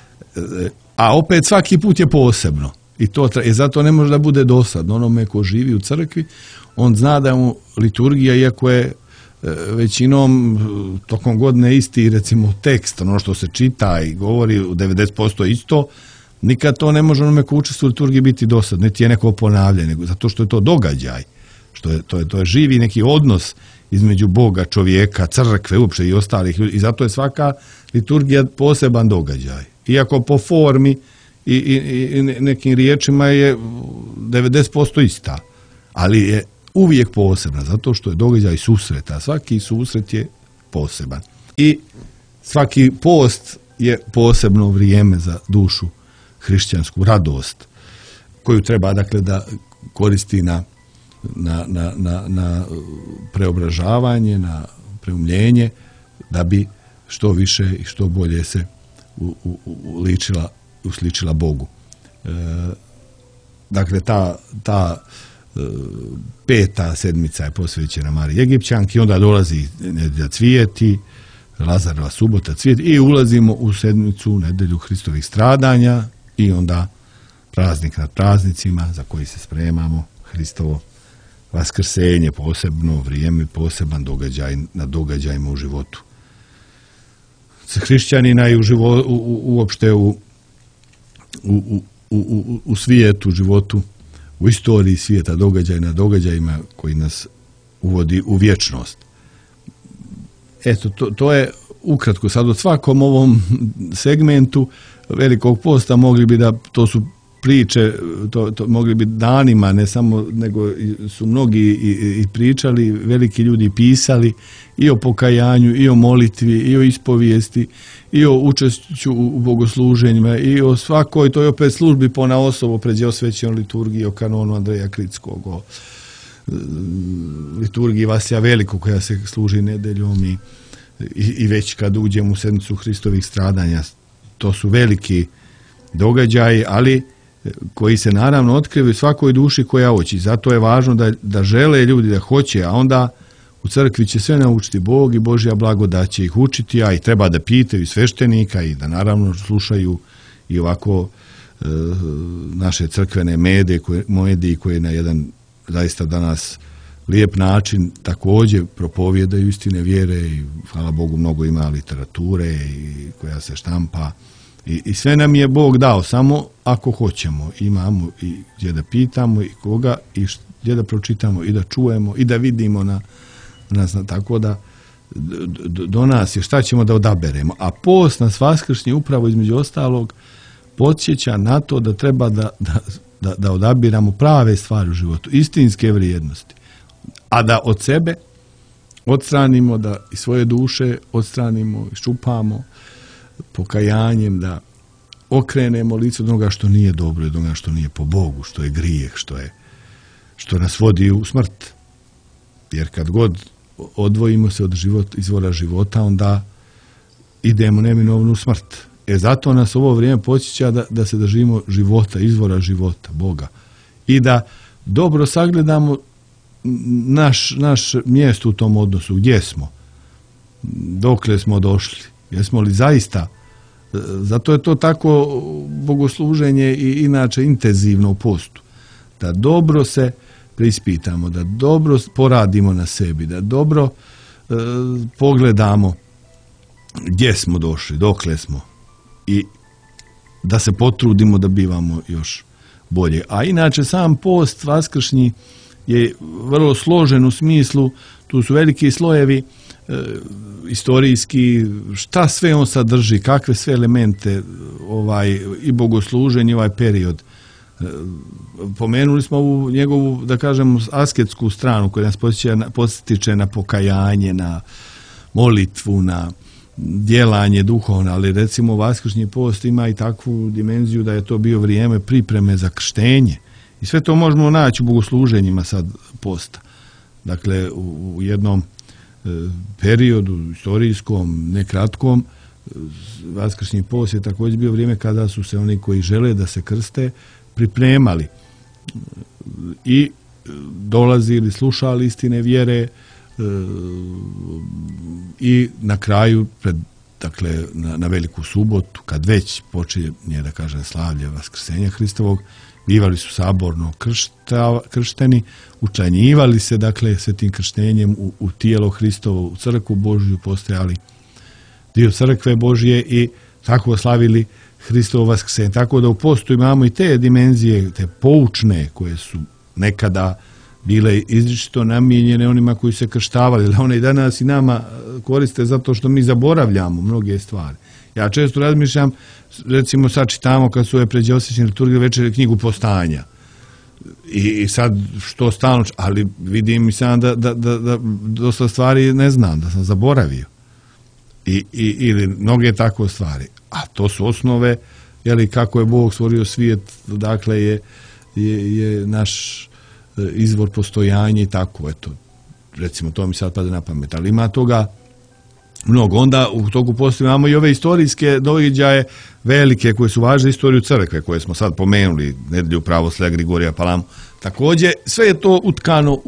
A opet svaki put je posebno. I zato ne može da bude dosadno. Onome ko živi u crkvi, on zna da mu liturgija, iako je većinom tokom godine isti, recimo, tekst, ono što se čita i govori u 90% isto, nikad to ne može onome ko učestvuje u liturgiji biti dosadno, niti je neko ponavljanje, nego zato što je to događaj, to je živi neki odnos između Boga, čovjeka, crkve uopće i ostalih ljudi, i zato je svaka liturgija poseban događaj. Iako po formi i nekim riječima je 90% ista, ali je uvijek posebna, zato što je događaj susreta. Svaki susret je poseban. I svaki post je posebno vrijeme za dušu hrišćansku, radost, koju treba, dakle, da koristi na preobražavanje, na preumljenje, da bi što više i što bolje se usličila Bogu. Dakle, ta peta sedmica je posvećena Mariji Egipćanki, onda dolazi nedelja cvijeti, Lazarova subota, cvijet, i ulazimo u sedmicu, nedelju Hristovih stradanja, i onda praznik nad praznicima za koji se spremamo, Hristovo vaskrsenje, posebno vrijeme, poseban događaj na događajima u životu hrišćanina i uopšte u svijetu, životu, u istoriji svijeta, događaj na događajima koji nas uvodi u vječnost. Eto, to je ukratko. Sad od svakom ovom segmentu velikog posta mogli bi da, to su priče, to mogli bi danima, ne samo, nego su mnogi i pričali, veliki ljudi pisali i o pokajanju, i o molitvi, i o ispovijesti, i o učešću u bogosluženjima, i o svakoj toj opet službi ponaosob, pređe osvećenoj liturgiji, o kanonu Andreja Kritskog, o liturgiji Vasilija Velikog koja se služi nedeljom, i već kad uđemo u sedmicu Hristovih stradanja. To su veliki događaji, ali koji se naravno otkrivaju svakoj duši koja hoće. Zato je važno da žele ljudi, da hoće, a onda u crkvi će sve naučiti Bog i Božja blagodat će ih učiti, a i treba da pitaju sveštenika i da naravno slušaju i ovako naše crkvene mediji koje na jedan zaista danas lijep način također propovijedaju istine vjere i hvala Bogu mnogo ima literature i koja se štampa i sve nam je Bog dao, samo ako hoćemo imamo i gdje da pitamo i koga i gdje da pročitamo i da čujemo i da vidimo na nas, tako da do nas je šta ćemo da odaberemo, a post nas vaskršnji upravo između ostalog podsjeća na to da treba da odabiramo prave stvari u životu, istinske vrijednosti, a da od sebe odstranimo, da i svoje duše odstranimo, iščupamo pokajanjem, da okrenemo lice od onoga što nije dobro i od onoga što nije po Bogu, što je grijeh, što nas vodi u smrt. Jer kad god odvojimo se od izvora života, onda idemo neminovno u smrt. Zato nas ovo vrijeme podsjeća da se držimo života, izvora života, Boga. I da dobro sagledamo naš mjesto u tom odnosu, gdje smo, dokle smo došli, jesmo li zaista, zato je to tako bogosluženje i inače intenzivno u postu, da dobro se preispitamo, da dobro poradimo na sebi, da dobro pogledamo gdje smo došli, dokle smo i da se potrudimo da bivamo još bolje. A inače sam post vaskršnji je vrlo složen u smislu, tu su veliki slojevi istorijski, šta sve on sadrži, kakve sve elemente i bogosluženje, ovaj period. Pomenuli smo ovu njegovu, da kažemo, asketsku stranu koja nas podsjeća na pokajanje, na molitvu, na djelanje duhovno, ali recimo vaskršnji post ima i takvu dimenziju da je to bio vrijeme pripreme za krštenje. I sve to možemo naći u bogosluženjima sad posta. Dakle, u jednom periodu istorijskom, nekratkom, vaskršnji post je također bio vrijeme kada su se oni koji žele da se krste pripremali i dolazili, slušali istine vjere i na kraju, dakle, na Veliku subotu, kad već počinje, da kažem, slavlje Vaskrsenja Hristovog, bivali su saborno kršteni, učlanjivali se, dakle, svetim krštenjem u tijelo Hristovo, u crkvu Božju, postojali dio crkve Božje i tako slavili Hristovo vaskrsenje. Tako da u postu imamo i te dimenzije, te poučne, koje su nekada bile izričito namijenjene onima koji se krštavali, ali one i danas i nama koriste zato što mi zaboravljamo mnoge stvari. Ja često razmišljam, recimo sad čitamo kad su ove pređe osjećane liturgije večer knjigu Postanja. I sad što stalno, ali vidim i sam da dosta stvari ne znam, da sam zaboravio. Ili mnoge tako stvari. A to su osnove, jeli, kako je Bog stvorio svijet, dakle je naš izvor postojanja i tako, eto, recimo to mi sad pada na pamet, ali ima toga mnogo. Onda u toku posta imamo i ove istorijske događaje velike koje su važne istoriju crkve, koje smo sad pomenuli, Nedjelju pravoslavlja, Grigorija Palamu. Također, sve je to utkano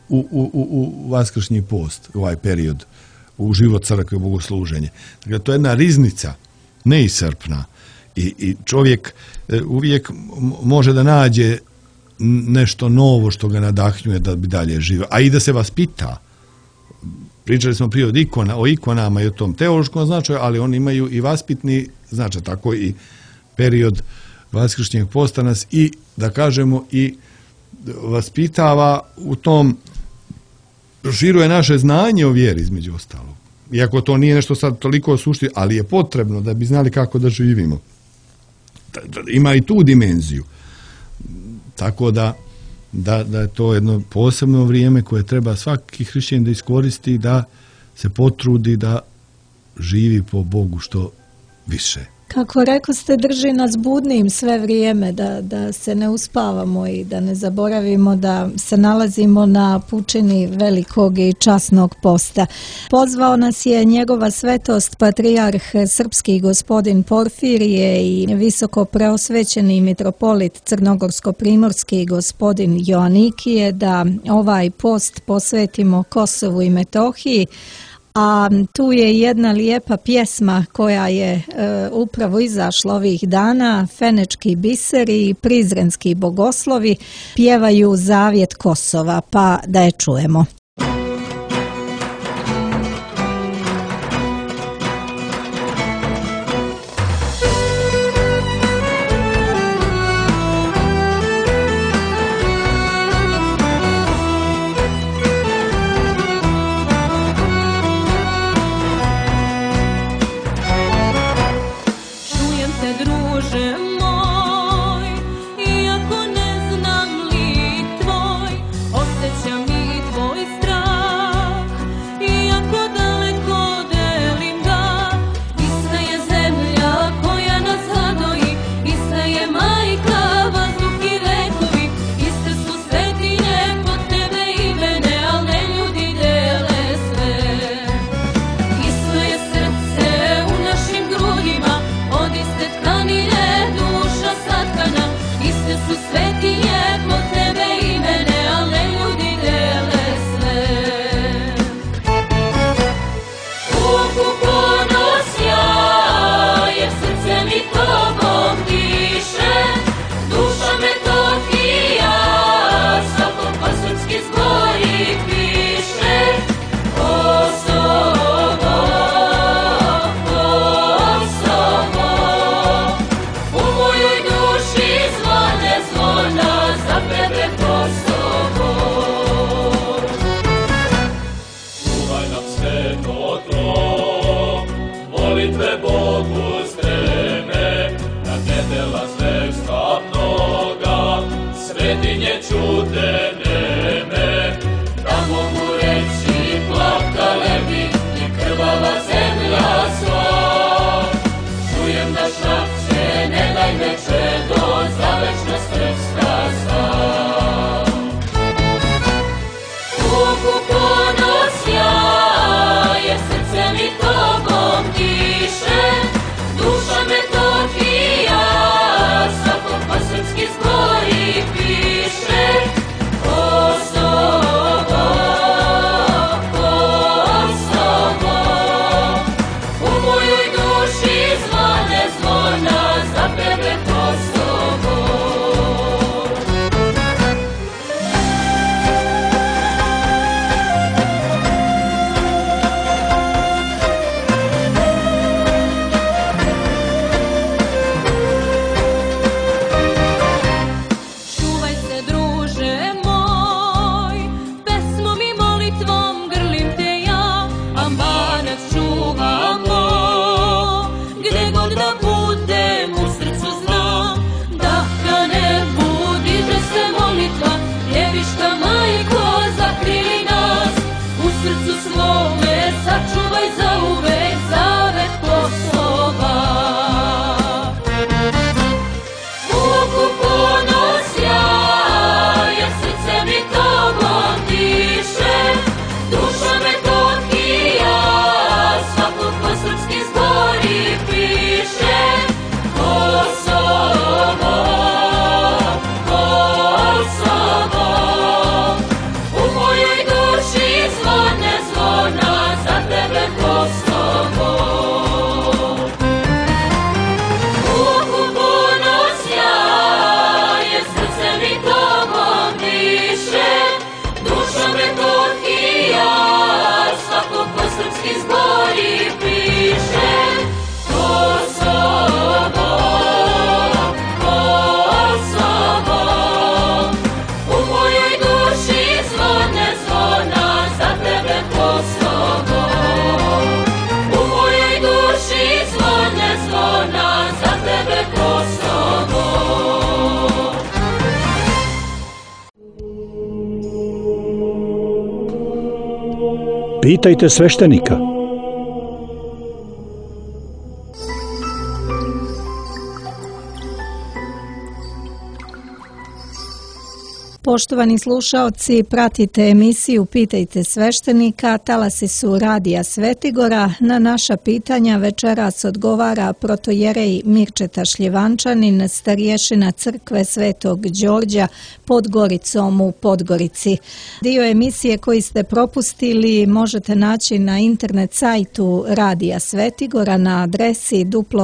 u vaskršnji post, u ovaj period, u život crkve, u bogosluženje. Dakle, to je jedna riznica, neiscrpna. I čovjek uvijek može da nađe nešto novo što ga nadahnjuje da bi dalje živio, a i da se vaspita. Pričali smo prije o ikonama i o tom teološkom značaju, ali oni imaju i vaspitni značaj, tako i period vaskršnjeg posta nas i, da kažemo, i vaspitava u tom, proširuje naše znanje o vjeri između ostalog. Iako to nije nešto sad toliko suštino, ali je potrebno da bi znali kako da živimo. Ima i tu dimenziju. Tako da je to jedno posebno vrijeme koje treba svaki hrišćanin da iskoristi, da se potrudi da živi po Bogu što više. Kako rekoste, drži nas budnim sve vrijeme, da se ne uspavamo i da ne zaboravimo da se nalazimo na pučini velikog i časnog posta. Pozvao nas je njegova svetost patrijarh srpski gospodin Porfirije i visoko preosvećeni mitropolit crnogorsko-primorski gospodin Joanikije da ovaj post posvetimo Kosovu i Metohiji. A tu je jedna lijepa pjesma koja je upravo izašla ovih dana. Fenečki biseri i prizrenski bogoslovi pjevaju Zavjet Kosova, pa da je čujemo. Pitajte sveštenika. Poštovani slušaoci, pratite emisiju Pitajte sveštenika, talasi su Radija Svetigora. Na naša pitanja večeras odgovara protojerej Mirčeta Šljivančanin, starješina crkve Svetog Đorđa pod Goricom u Podgorici. Dio emisije koji ste propustili možete naći na internet sajtu Radija Svetigora na adresi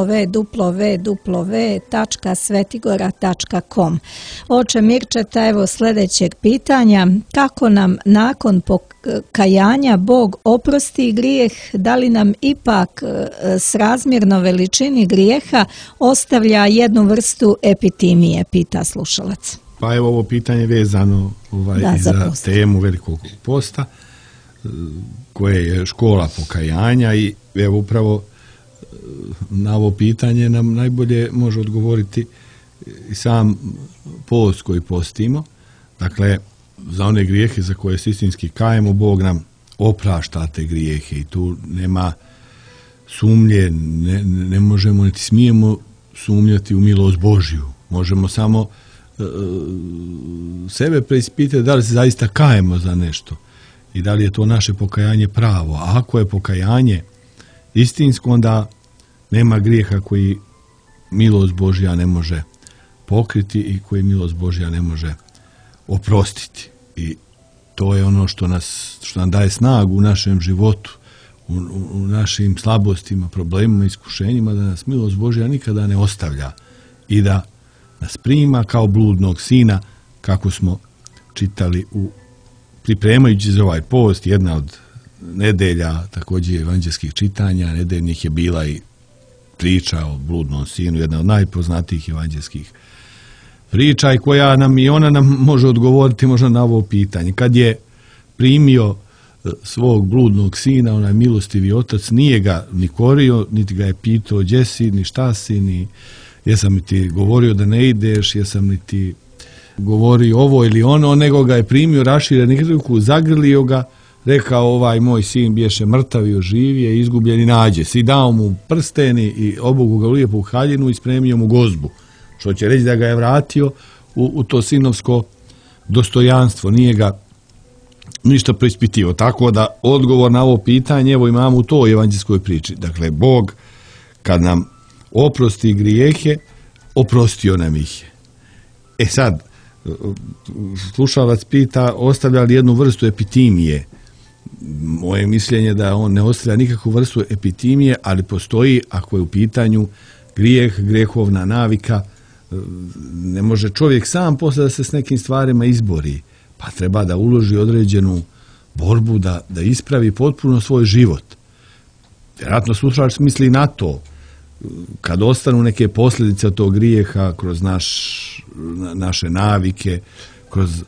www.svetigora.com. Oče Mirčeta, evo sljedećeg pitanja. Kako nam nakon pokajanja Bog oprosti grijeh? Da li nam ipak srazmjerno veličini grijeha ostavlja jednu vrstu epitimije, pita slušalac. Pa evo ovo pitanje vezano za temu Velikog posta, koje je škola pokajanja, i evo upravo na ovo pitanje nam najbolje može odgovoriti i sam post koji postimo. Dakle, za one grijehe za koje se istinski kajemo, Bog nam oprašta te grijehe i tu nema sumnje, ne možemo niti smijemo sumnjati u milost Božju. Možemo samo sebe preispitati da li se zaista kajemo za nešto i da li je to naše pokajanje pravo. A ako je pokajanje istinsko, onda nema grijeha koji milost Božja ne može pokriti i koji milost Božja ne može oprostiti. I to je ono što nam daje snagu u našem životu, u našim slabostima, problemima, iskušenjima, da nas milost Božja nikada ne ostavlja i da nas prima kao bludnog sina, kako smo čitali pripremajući za ovaj post. Jedna od nedelja također evanđelskih čitanja nedeljnih je bila i priča o bludnom sinu, jedna od najpoznatijih evanđelskih priča, i koja ona nam može odgovoriti možda na ovo pitanje. Kad je primio svog bludnog sina, onaj milostivi otac nije ga ni korio, niti ga je pitao gdje si, ni šta si, ni jesam li ti govorio da ne ideš, jesam li ti govorio ovo ili ono, nego ga je primio raširenih ruku, zagrlio ga, rekao ovaj moj sin biješe mrtav i oživije, izgubljen i nađe se, i dao mu prsteni i obuku ga u lijepu haljinu i spremio mu gozbu, što će reći da ga je vratio u to sinovsko dostojanstvo, nije ga ništa preispitio. Tako da odgovor na ovo pitanje evo imamo u toj evanđelskoj priči. Dakle, Bog kad nam oprosti grijehe, oprostio nam ih. Sad, slušalac pita, ostavlja li jednu vrstu epitimije? Moje mišljenje da on ne ostavlja nikakvu vrstu epitimije, ali postoji, ako je u pitanju grijeh, grijehovna navika, ne može čovjek sam posle da se s nekim stvarima izbori, pa treba da uloži određenu borbu da ispravi potpuno svoj život. Vjerojatno slušalac misli na to, kad ostanu neke posljedice od tog grijeha kroz naše navike, kroz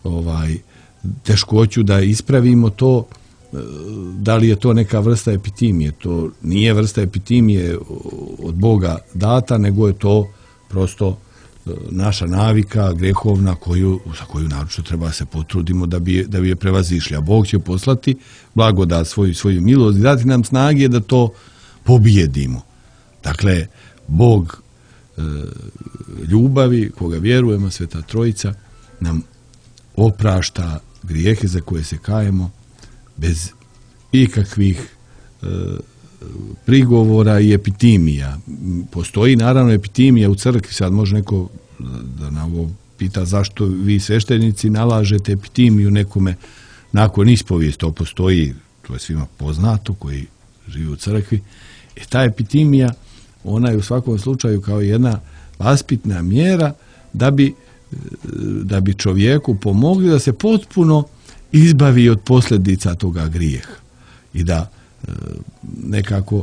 teškoću da ispravimo to, da li je to neka vrsta epitimije? To nije vrsta epitimije od Boga data, nego je to prosto naša navika grijehovna za koju naročito treba se potrudimo da bi je prevazišli. A Bog će poslati blagodat, svoju milost i dati nam snage da to pobijedimo. Dakle, Bog ljubavi, koga vjerujemo, Sveta Trojica, nam oprašta grijehe za koje se kajemo bez ikakvih prigovora i epitimija. Postoji naravno epitimija u crkvi, sad može neko da na ovo pita zašto vi sveštenici nalažete epitimiju nekome nakon ispovijesti. To postoji, to je svima poznato koji žive u crkvi. Ta epitimija, ona je u svakom slučaju kao jedna vaspitna mjera da bi čovjeku pomogli da se potpuno izbavi od posljedica toga grijeha i da nekako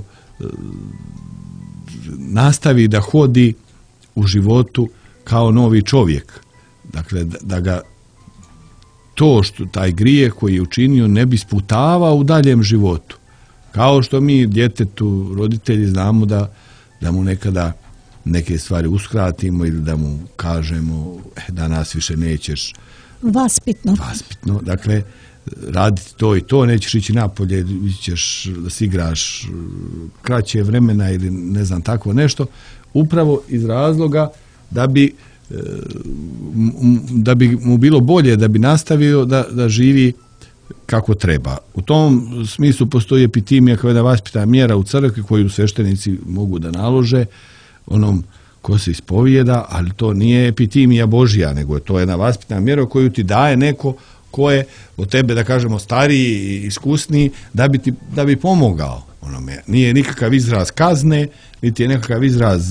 nastavi da hodi u životu kao novi čovjek. Dakle, da ga to što taj grijeh koji je učinio ne bi sputavao u daljem životu. Kao što mi djetetu, roditelji, znamo da mu nekada neke stvari uskratimo ili da mu kažemo danas više nećeš. Vaspitno. Dakle, raditi to i to, nećeš ići napolje, ćeš da si igraš kraće vremena ili ne znam tako nešto, upravo iz razloga da bi da bi mu bilo bolje, da bi nastavio da živi kako treba. U tom smislu postoji epitimija kao jedna vaspitna mjera u crkvi koju sveštenici mogu da nalože onom ko se ispovijeda, ali to nije epitimija Božja, nego je to jedna vaspitna mjera koju ti daje neko ko je od tebe, da kažemo, stariji i iskusniji, da bi pomogao onome. Nije nikakav izraz kazne, niti je nekakav izraz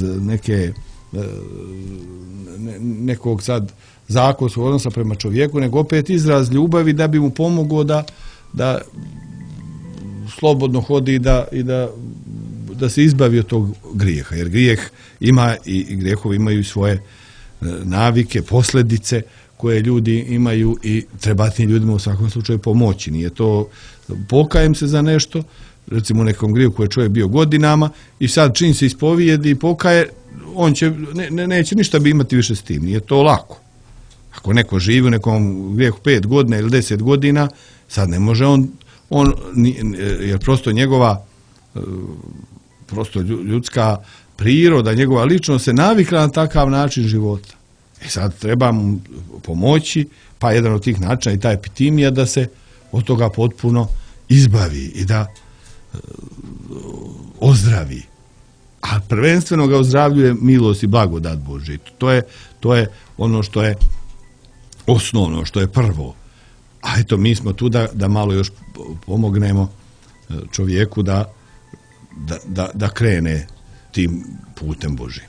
nekog sad zakonskog odnosa prema čovjeku, nego opet izraz ljubavi da bi mu pomogao da slobodno hodi i da se izbavi od tog grijeha. Jer grijeh ima i grijehovi imaju svoje navike, posljedice koje ljudi imaju i treba tim ljudima u svakom slučaju pomoći. Nije to pokajem se za nešto, recimo u nekom grijehu koji je čovjek bio godinama i sad čim se ispovijedi i pokaje, on će, neće ništa bi imati više s tim. Nije to lako. Ako neko živi u nekom grijehu 5 godina ili 10 godina, sad ne može on jer prosto njegova prosto ljudska priroda, njegova ličnost se navikla na takav način života. I sad treba mu pomoći, pa jedan od tih načina i ta epitimija da se od toga potpuno izbavi i da ozdravi. A prvenstveno ga ozdravljuje milost i blagodat Božja. To je ono što je osnovno, što je prvo. A eto, mi smo tu da malo još pomognemo čovjeku da krene tim putem Božjim.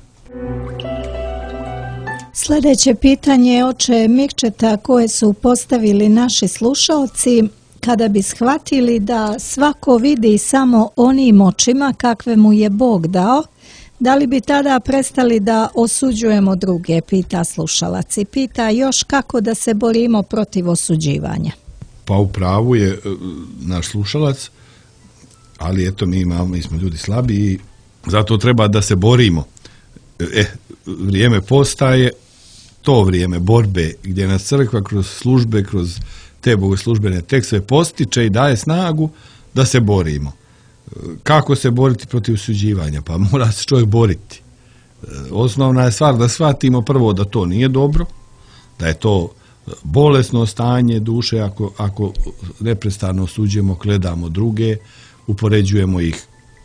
Sljedeće pitanje je oče Mirčeta koje su postavili naši slušalci. Kada bi shvatili da svako vidi samo onim očima kakve mu je Bog dao, da li bi tada prestali da osuđujemo druge, pita slušalac. I pita još kako da se borimo protiv osuđivanja. Pa u pravu je naš slušalac, ali eto mi smo ljudi slabi i zato treba da se borimo. Vrijeme postaje to vrijeme borbe gdje nas crkva kroz službe, kroz te bogoslužbene tekstove postiče i daje snagu da se borimo. Kako se boriti protiv osuđivanja? Pa mora se čovjek boriti. Osnovna je stvar da shvatimo prvo da to nije dobro, da je to bolesno stanje duše ako neprestano osuđujemo, gledamo druge, upoređujemo ih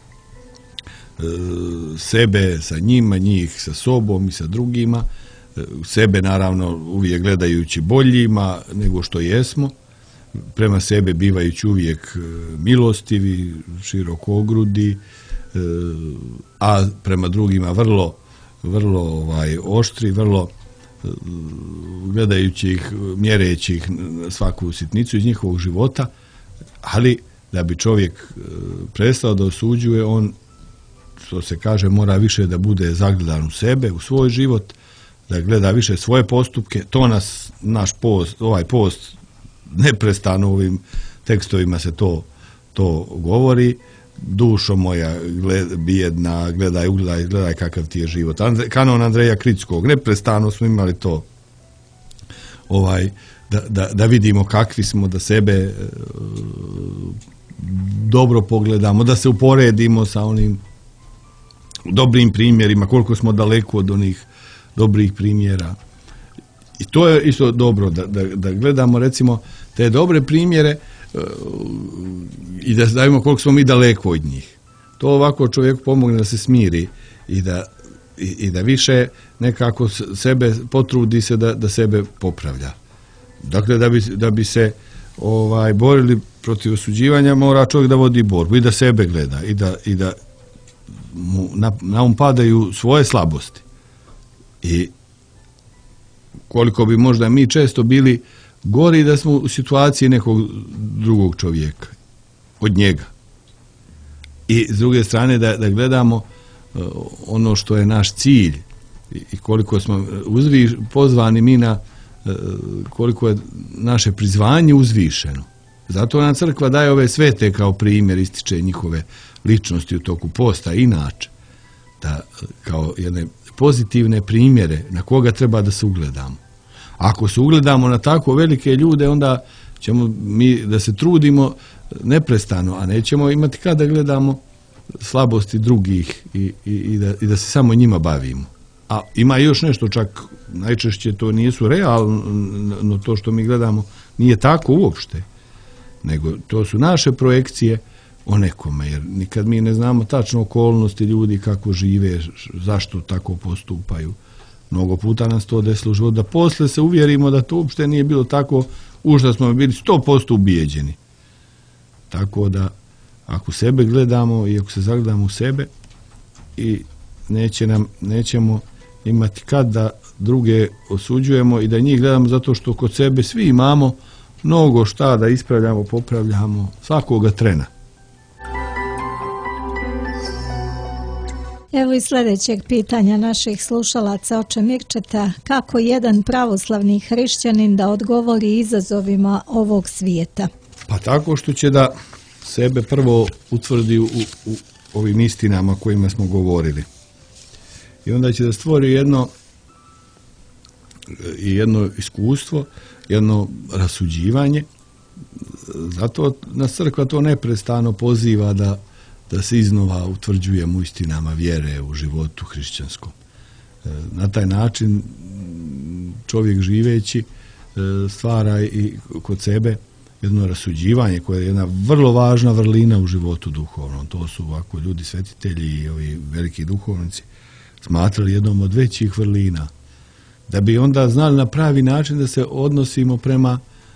sebe sa njima, njih sa sobom i sa drugima, sebe naravno uvijek gledajući boljima nego što jesmo, prema sebe bivajući uvijek milostivi, širokogrudi, a prema drugima vrlo oštri, vrlo gledajući ih, mjereći ih svaku sitnicu iz njihovog života, ali da bi čovjek prestao da osuđuje, on, što se kaže, mora više da bude zagledan u sebe, u svoj život, da gleda više svoje postupke. To naš post, ovaj post neprestano u ovim tekstovima se to govori. Dušo moja bijedna, gledaj kakav ti je život. Kanon Andreja Kritskog, neprestano smo imali to, da vidimo kakvi smo, da sebe dobro pogledamo, da se uporedimo sa onim dobrim primjerima, koliko smo daleko od onih dobrih primjera. I to je isto dobro, da gledamo recimo te dobre primjere i da znamo koliko smo mi daleko od njih. To ovako čovjeku pomogne da se smiri i da više nekako sebe potrudi se da sebe popravlja. Dakle, da bi se borili protiv osuđivanja, mora čovjek da vodi borbu i da sebe gleda i da mu na um padaju svoje slabosti. I koliko bi možda mi često bili gori da smo u situaciji nekog drugog čovjeka, od njega. I s druge strane da gledamo ono što je naš cilj i koliko smo pozvani mi na koliko je naše prizvanje uzvišeno. Zato nam crkva daje ove svete kao primjer, ističe njihove ličnosti u toku posta, inače da kao jedne pozitivne primjere na koga treba da se ugledamo. Ako se ugledamo na tako velike ljude, onda ćemo mi da se trudimo neprestano, a nećemo imati kada gledamo slabosti drugih i da se samo njima bavimo. A ima još nešto, čak najčešće to nisu realno, to što mi gledamo nije tako uopšte, nego to su naše projekcije o nekome, jer nikad mi ne znamo tačno okolnosti ljudi kako žive, zašto tako postupaju. Mnogo puta nas to desilo u životu, da posle se uvjerimo da to uopšte nije bilo tako, u što smo bili 100% ubijeđeni. Tako da, ako sebe gledamo i ako se zagledamo u sebe, i nećemo imati kad da druge osuđujemo i da njih gledamo, zato što kod sebe svi imamo mnogo šta da ispravljamo, popravljamo svakoga trena. Evo i sljedećeg pitanja naših slušalaca, oče Mirčeta. Kako jedan pravoslavni hrišćanin da odgovori izazovima ovog svijeta? Pa tako što će da sebe prvo utvrdi u ovim istinama kojima smo govorili. I onda će da stvori jedno iskustvo, jedno rasuđivanje. Zato nas crkva to neprestano poziva da se iznova utvrđujemo u istinama vjere u životu hrišćanskom. Na taj način čovjek živeći stvara i kod sebe jedno rasuđivanje koje je jedna vrlo važna vrlina u životu duhovnom. To su ovako ljudi svetitelji i ovi veliki duhovnici smatrali jednom od većih vrlina. Da bi onda znali na pravi način da se odnosimo prema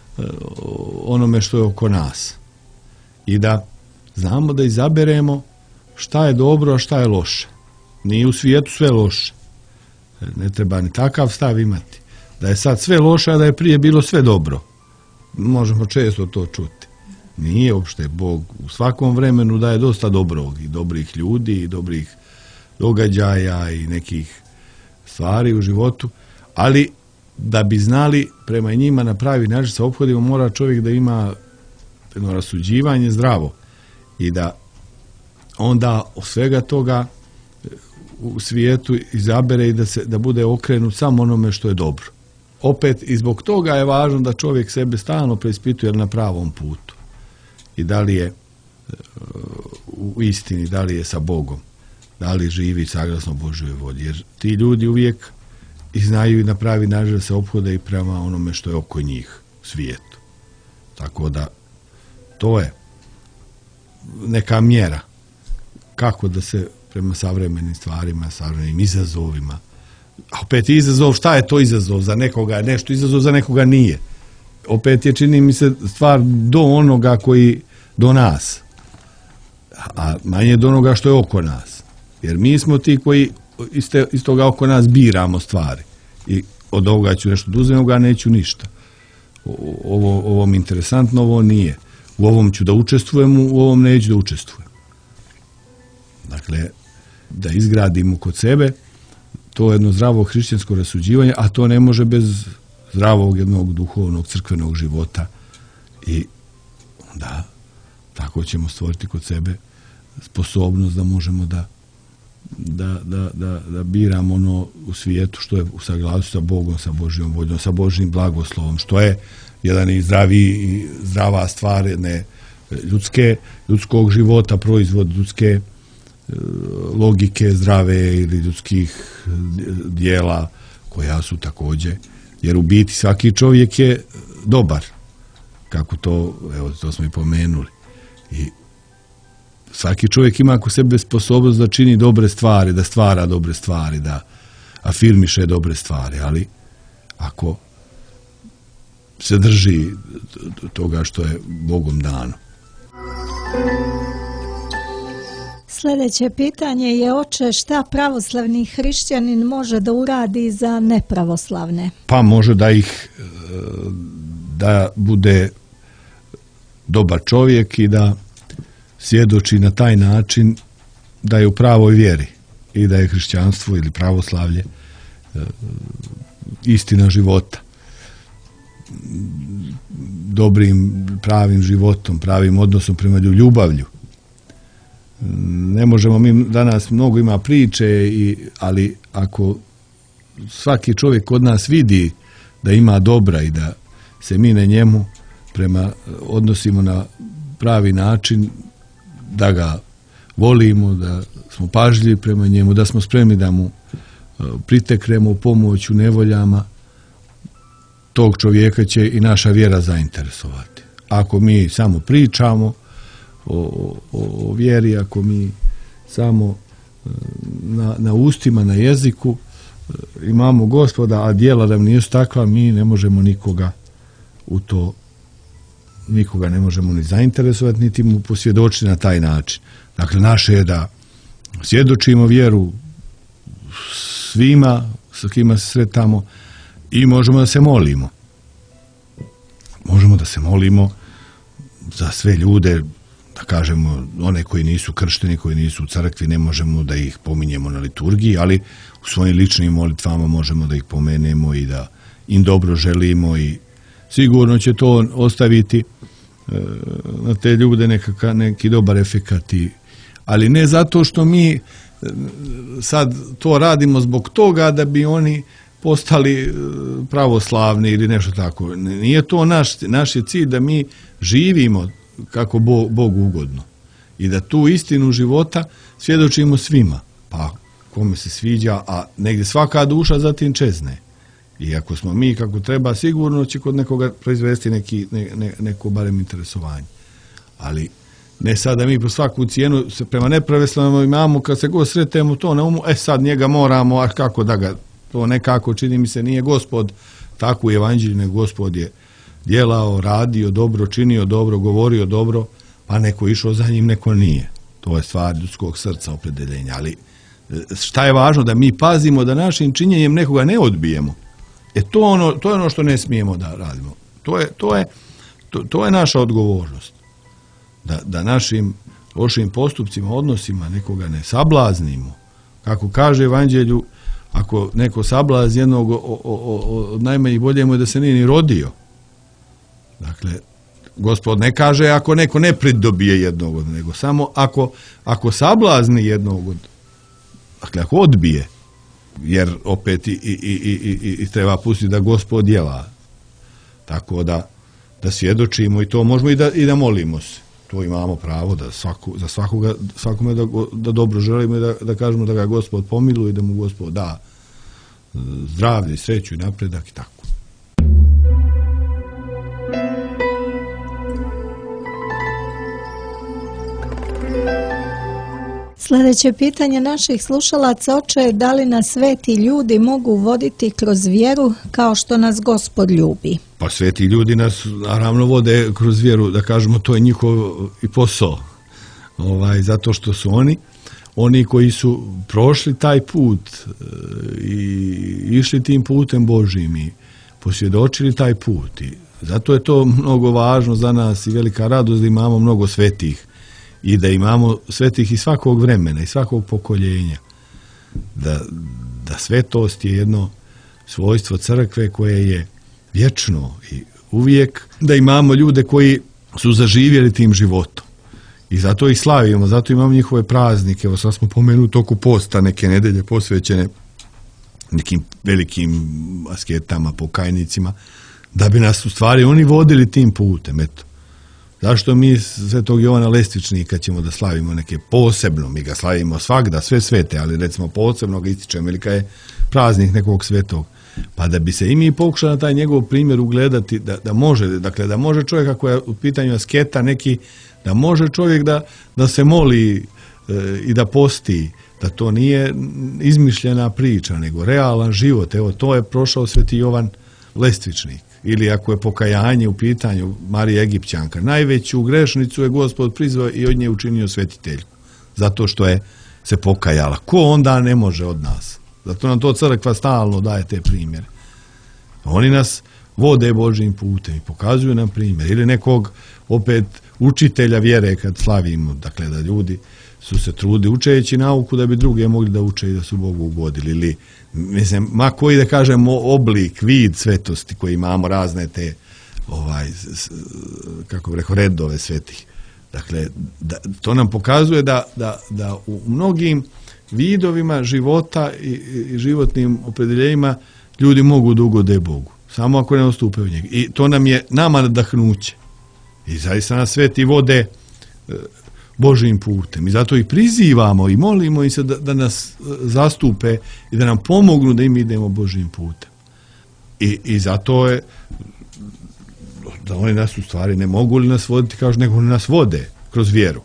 onome što je oko nas. I da znamo da izaberemo šta je dobro, a šta je loše. Nije u svijetu sve loše. Ne treba ni takav stav imati. Da je sad sve loše, a da je prije bilo sve dobro. Možemo često to čuti. Nije uopšte. Bog u svakom vremenu daje dosta dobrog i dobrih ljudi i dobrih događaja i nekih stvari u životu, ali da bi znali prema njima na pravi način se ophodimo, mora čovjek da ima jedno rasuđivanje zdravo i da onda od svega toga u svijetu izabere i da bude okrenut samo onome što je dobro. Opet i zbog toga je važno da čovjek sebe stalno preispituje na pravom putu i da li je u istini, da li je sa Bogom, da li živi saglasno Božjoj volji. Jer ti ljudi uvijek i znaju i na pravi način da se ophode i prema onome što je oko njih u svijetu. Tako da to je neka mjera kako da se prema savremenim stvarima, savremenim izazovima. A opet izazov, šta je to izazov? Za nekoga je nešto izazov, za nekoga nije. Opet je, čini mi se, stvar do onoga koji do nas, a manje do onoga što je oko nas. Jer mi smo ti koji iz toga oko nas stvari. I od ovoga ću nešto oduzeti, ovoga neću ništa. Ovo mi interesantno, ovo nije. U ovom ću da učestvujem, u ovom neću da učestvujem. Dakle, da izgradimo kod sebe to jedno zdravo hrišćansko rasuđivanje, a to ne može bez zdravog jednog duhovnog crkvenog života. I onda tako ćemo stvoriti kod sebe sposobnost da možemo da biramo ono u svijetu što je u saglasju sa Bogom, sa Božjom voljom, sa Božjim blagoslovom, što je jedan i zdrava stvar jedne ljudskog života, proizvod ljudske logike zdrave ili ljudskih dijela koja su također, jer u biti svaki čovjek je dobar, kako to smo i pomenuli. I svaki čovjek ima kod sebe sposobnost da čini dobre stvari, da stvara dobre stvari, da afirmiše dobre stvari, ali ako se drži toga što je Bogom dano. Sljedeće pitanje je, oče, šta pravoslavni hrišćanin može da uradi za nepravoslavne? Pa može da bude dobar čovjek i da svjedoči na taj način da je u pravoj vjeri i da je hrišćanstvo ili pravoslavlje istina života. Dobrim, pravim životom, pravim odnosom prema ljubavlju. Ne možemo mi danas, mnogo ima priče, ali ako svaki čovjek od nas vidi da ima dobra i da se mi na njemu odnosimo na pravi način, da ga volimo, da smo pažljivi prema njemu, da smo spremni da mu priteknemo u pomoć u nevoljama, tog čovjeka će i naša vjera zainteresovati. Ako mi samo pričamo o vjeri, ako mi samo na ustima, na jeziku imamo Gospoda, a djela nam nisu takva, mi ne možemo nikoga ne možemo ni zainteresovati, niti mu posvjedočiti na taj način. Dakle, naše je da svjedočimo vjeru svima sa kima se sretamo i možemo da se molimo. Možemo da se molimo za sve ljude, da kažemo, one koji nisu kršteni, koji nisu u crkvi, ne možemo da ih pominjemo na liturgiji, ali u svojim ličnim molitvama možemo da ih pomenemo i da im dobro želimo i sigurno će to ostaviti na te ljude neki dobar efekat. Ali ne zato što mi sad to radimo zbog toga da bi oni postali pravoslavni ili nešto tako. Nije to naš je cilj da mi živimo kako Bogu ugodno i da tu istinu života svjedočimo svima. Pa kome se sviđa, a negdje svaka duša zatim čezne. I ako smo mi kako treba, sigurno će kod nekoga proizvesti neko barem interesovanje. Ali ne sad da mi po svaku cijenu se prema nepraveslanima imamo, kad se god sretemo to na umu, sad njega moramo, a kako da ga, to nekako čini mi se nije Gospod tako u evanđelju, nego Gospod je djelao, radio dobro, činio dobro, govorio dobro, pa neko išao za njim, neko nije. To je stvar ljudskog srca, opredeljenja. Ali šta je važno? Da mi pazimo da našim činjenjem nekoga ne odbijemo. To je ono što ne smijemo da radimo. To je naša odgovornost. Da našim lošim postupcima, odnosima nekoga ne sablaznimo. Kako kaže evanđelju, ako neko sablazni jednog od najmanjih, bolje mu je da se nije ni rodio. Dakle, Gospod ne kaže ako neko ne pridobije jednog od, nego samo ako sablazni jednog od, dakle ako odbije, jer opet i treba pustiti da Gospod djela. Tako da svjedočimo i to možemo i da molimo se. To imamo pravo da za svakome da dobro želimo i da kažemo da ga Gospod pomiluje i da mu Gospod da zdravlje, sreću i napredak i tako. Sljedeće pitanje naših slušalaca, oče, da li nas sveti ljudi mogu voditi kroz vjeru kao što nas Gospod ljubi? Pa sveti ljudi nas naravno vode kroz vjeru, da kažemo, to je njihov i posao. Zato što su oni koji su prošli taj put i išli tim putem Božjim i posvjedočili taj put. I zato je to mnogo važno za nas i velika radost da imamo mnogo svetih. I da imamo svetih iz svakog vremena, iz svakog pokoljenja. Da svetost je jedno svojstvo crkve koje je vječno i uvijek. Da imamo ljude koji su zaživjeli tim životom. I zato ih slavimo, zato imamo njihove praznike. Evo sad smo pomenuli toku posta, neke nedelje posvećene nekim velikim asketama, pokajnicima, da bi nas u stvari oni vodili tim putem, eto. Zašto mi Svetog Jovana Lestvičnika ćemo da slavimo neke posebno, mi ga slavimo svagda, sve svete, ali recimo posebno ga ističemo ili kad je praznik nekog svetog, pa da bi se i mi pokušali na taj njegov primjer ugledati, da može čovjek, ako je u pitanju asketa neki, da može čovjek da se moli i da posti, da to nije izmišljena priča, nego realan život. Evo, to je prošao Sveti Jovan Lestvičnik. Ili ako je pokajanje u pitanju, Marija Egipćanka, najveću grešnicu je Gospod prizvao i od nje učinio svetiteljku. Zato što je se pokajala. Ko onda ne može od nas? Zato nam to crkva stalno daje te primjere. Oni nas vode Božjim putem i pokazuju nam primjer. Ili nekog opet učitelja vjere kad slavimo. Dakle, da ljudi su se trudili učeći nauku da bi druge mogli da uče i da su Bogu ugodili. Ili, mislim, ma koji da kažemo oblik, vid svetosti koji imamo, razne te kako bih rekao, redove svetih. Dakle, to nam pokazuje da u mnogim vidovima života i životnim opredeljenjima ljudi mogu da ugode Bogu. Samo ako ne ostupaju njega. I to nam je nama nadahnuće. I zaista nas sveti vode Božijim putem. I zato ih prizivamo i molimo ih se da nas zastupe i da nam pomognu da im idemo Božijim putem. I zato je da oni nas u stvari ne mogu li nas voditi kao što nego nas vode kroz vjeru.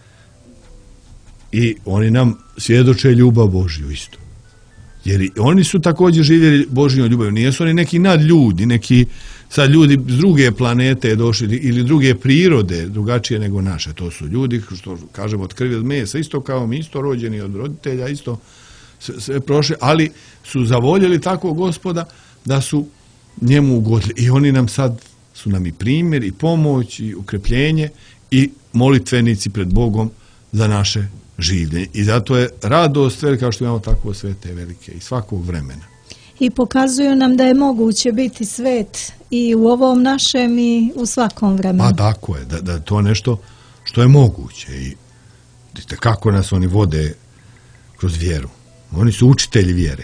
I oni nam svjedoče ljubav Božju isto. Jer i oni su također živjeli Božjom ljubavljom. Nijesu oni neki nadljudi, neki sad ljudi s druge planete došli ili druge prirode, drugačije nego naše. To su ljudi, što kažemo, od krvi od mesa, isto kao mi, isto rođeni od roditelja, isto sve prošli, ali su zavoljeli takvog Gospoda da su njemu ugodili. I oni nam sad su nam i primjer, i pomoć, i ukrepljenje, i molitvenici pred Bogom za naše življenje. I zato je radost velika kao što imamo takvo svete velike i svakog vremena. I pokazuju nam da je moguće biti svet i u ovom našem i u svakom vremenu. Pa tako je, da je to nešto što je moguće i kako nas oni vode kroz vjeru. Oni su učitelji vjere.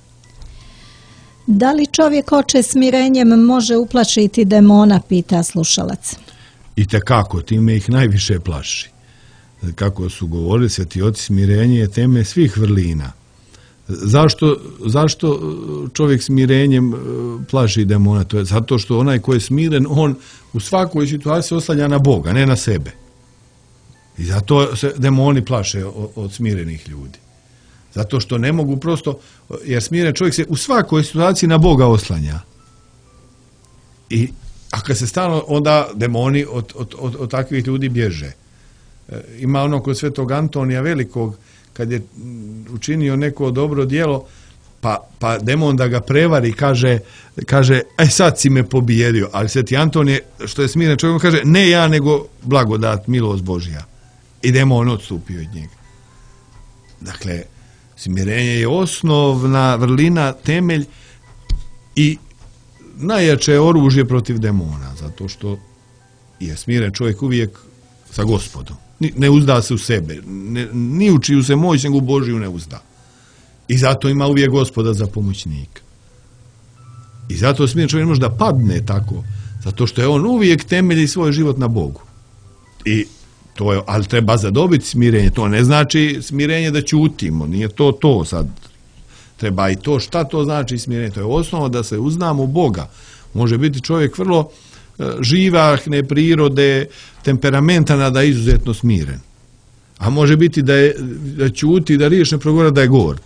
Da li čovjek oče smirenjem može uplašiti demona, pita slušalac. I tekako, time ih najviše plaši. Kako su govorili sveti oci, smirenje je teme svih vrlina. Zašto čovjek smirenjem plaši demona? To je zato što onaj ko je smiren, on u svakoj situaciji oslanja na Boga, ne na sebe. I zato se demoni plaše od smirenih ljudi. Zato što ne mogu prosto, jer smiren čovjek se u svakoj situaciji na Boga oslanja. I ako se stalno, onda demoni od takvih ljudi bježe. Ima ono kod svetog Antonija Velikog, kad je učinio neko dobro djelo, pa demon da ga prevari, kaže sad si me pobijedio, ali sveti Antonije, što je smiren čovjek, kaže ne ja, nego blagodat, milost Božja. I demon odstupio od njega. Dakle, smirenje je osnovna vrlina, temelj i najjače oružje protiv demona, zato što je smiren čovjek uvijek sa Gospodom. Ne uzda se u sebe, ni u čiju se moć, nego u Božiju ne uzda. I zato ima uvijek Gospoda za pomoćnika. I zato smiren čovjek ne može da padne tako, zato što je on uvijek temelji svoj život na Bogu. I to je, ali treba zadobiti smirenje, to ne znači smirenje da ćutimo, nije to sad. Treba i to, šta to znači smirenje, to je osnova da se uznamo Boga. Može biti čovjek vrlo živahne prirode, temperamentana, da je izuzetno smiren. A može biti da ćuti, da riječ ne progovara, da je gord.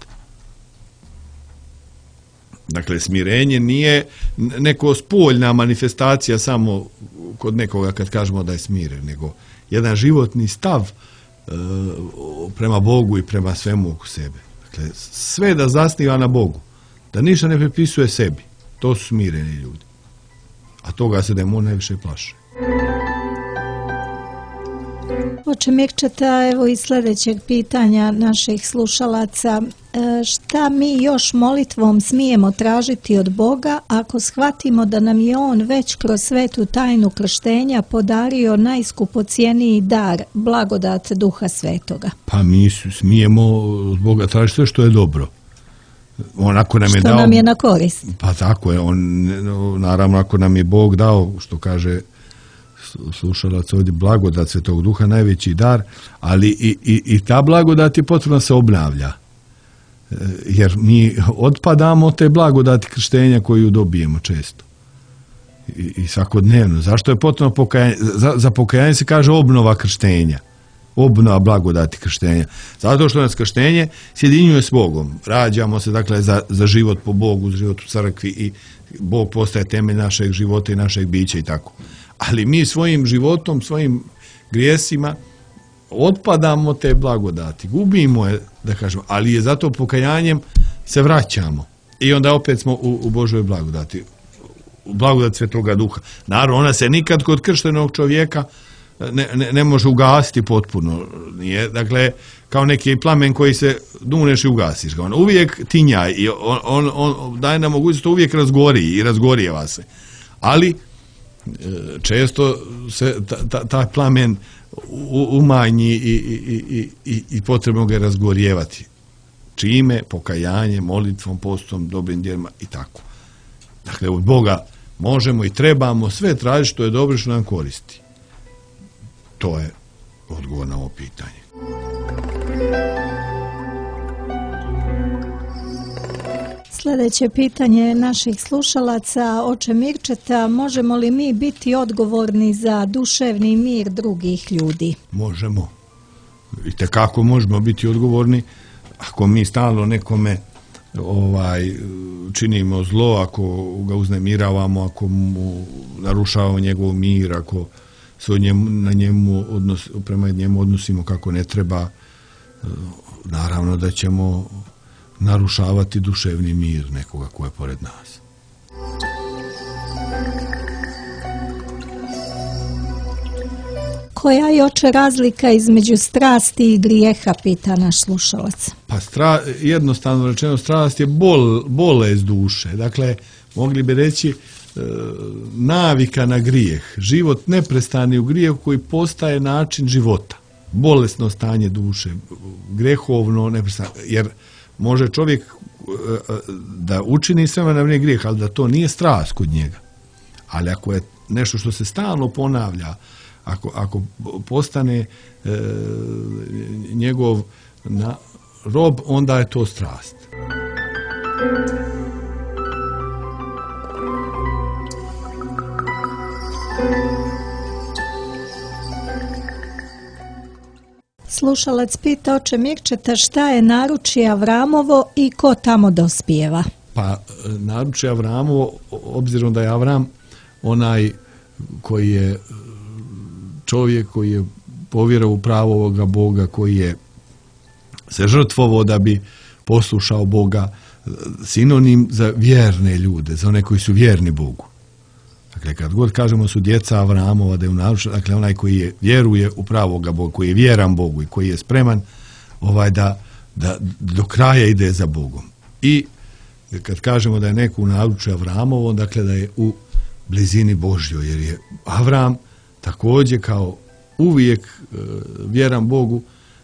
Dakle, smirenje nije neko spoljna manifestacija samo kod nekoga kad kažemo da je smiren, nego jedan životni stav prema Bogu i prema svemu oko sebe. Dakle, sve da zasniva na Bogu, da ništa ne pripisuje sebi. To su smireni ljudi. A toga se demon najviše plaše. Oče Mirčeta, evo i sljedećeg pitanja naših slušalaca. Šta mi još molitvom smijemo tražiti od Boga ako shvatimo da nam je On već kroz svetu tajnu krštenja podario najskupocijeniji dar, blagodat Duha Svetoga? Pa mi smijemo od Boga tražiti sve što je dobro. Onako nam je što dao, nam je na korist. Pa tako je, naravno ako nam je Bog dao, što kaže slušalac ovdje, blagodat Svetog Duha, najveći dar, ali i ta blagodat je potrebno se obnavlja. Jer mi otpadamo te blagodati krštenja koju dobijemo često. I svakodnevno. Zašto je potrebno pokajanje? Za pokajanje se kaže obnova krštenja. Obnova blagodati krštenja. Zato što nas krštenje sjedinjuje s Bogom. Rađamo se, dakle, za život po Bogu, za život u crkvi i Bog postaje temelj našeg života i našeg bića i tako. Ali mi svojim životom, svojim grijesima otpadamo te blagodati. Gubimo je, da kažemo, ali je zato pokajanjem se vraćamo. I onda opet smo u Božoj blagodati. U blagodati Svetoga Duha. Naravno, ona se nikad kod krštenog čovjeka ne može ugasiti potpuno. Nije, dakle, kao neki plamen koji se duneš i ugasiš ga. On uvijek tinja i on daje nam mogućnost, uvijek razgori i razgorijeva se. Ali često se taj plamen umanji i potrebno ga je razgorijevati. Čime? Pokajanje, molitvom, postom, dobrim djelima i tako. Dakle, od Boga možemo i trebamo sve tražiti što je dobro, što nam koristi. To je odgovor na ovo pitanje. Sljedeće pitanje naših slušalaca, oče Mirčeta, možemo li mi biti odgovorni za duševni mir drugih ljudi? Možemo. Itekako možemo biti odgovorni ako mi stalno nekome činimo zlo, ako ga uznemiravamo, ako mu narušavamo njegov mir, ako se prema njemu odnosimo kako ne treba, naravno da ćemo narušavati duševni mir nekoga ko je pored nas. Koja je, oče, razlika između strasti i grijeha, pita naš slušalac? Pa jednostavno rečeno, strast je bolest duše. Dakle, mogli bi reći navika na grijeh. Život neprestani u grijehu koji postaje način života. Bolesno stanje duše, grehovno, neprestano. Jer može čovjek da učini sve na vrijeme grijeh, ali da to nije strast kod njega. Ali ako je nešto što se stalno ponavlja, ako postane njegov rob, onda je to strast. Slušalac pita, oče Mirčeta, šta je naručje Avramovo i ko tamo dospijeva? Pa naručje Avramovo, obzirom da je Avram onaj koji je čovjek koji je povjerovao u pravoga Boga, koji je se žrtvovao da bi poslušao Boga, sinonim za vjerne ljude, za one koji su vjerni Bogu. Dakle, kad god kažemo su djeca Avramova, da je dakle onaj koji vjeruje u pravoga Boga, koji je vjeran Bogu i koji je spreman da do kraja ide za Bogom. I kad kažemo da je neko u naručju Avramovo, dakle da je u blizini Božjoj, jer je Avram također kao uvijek vjeran Bogu,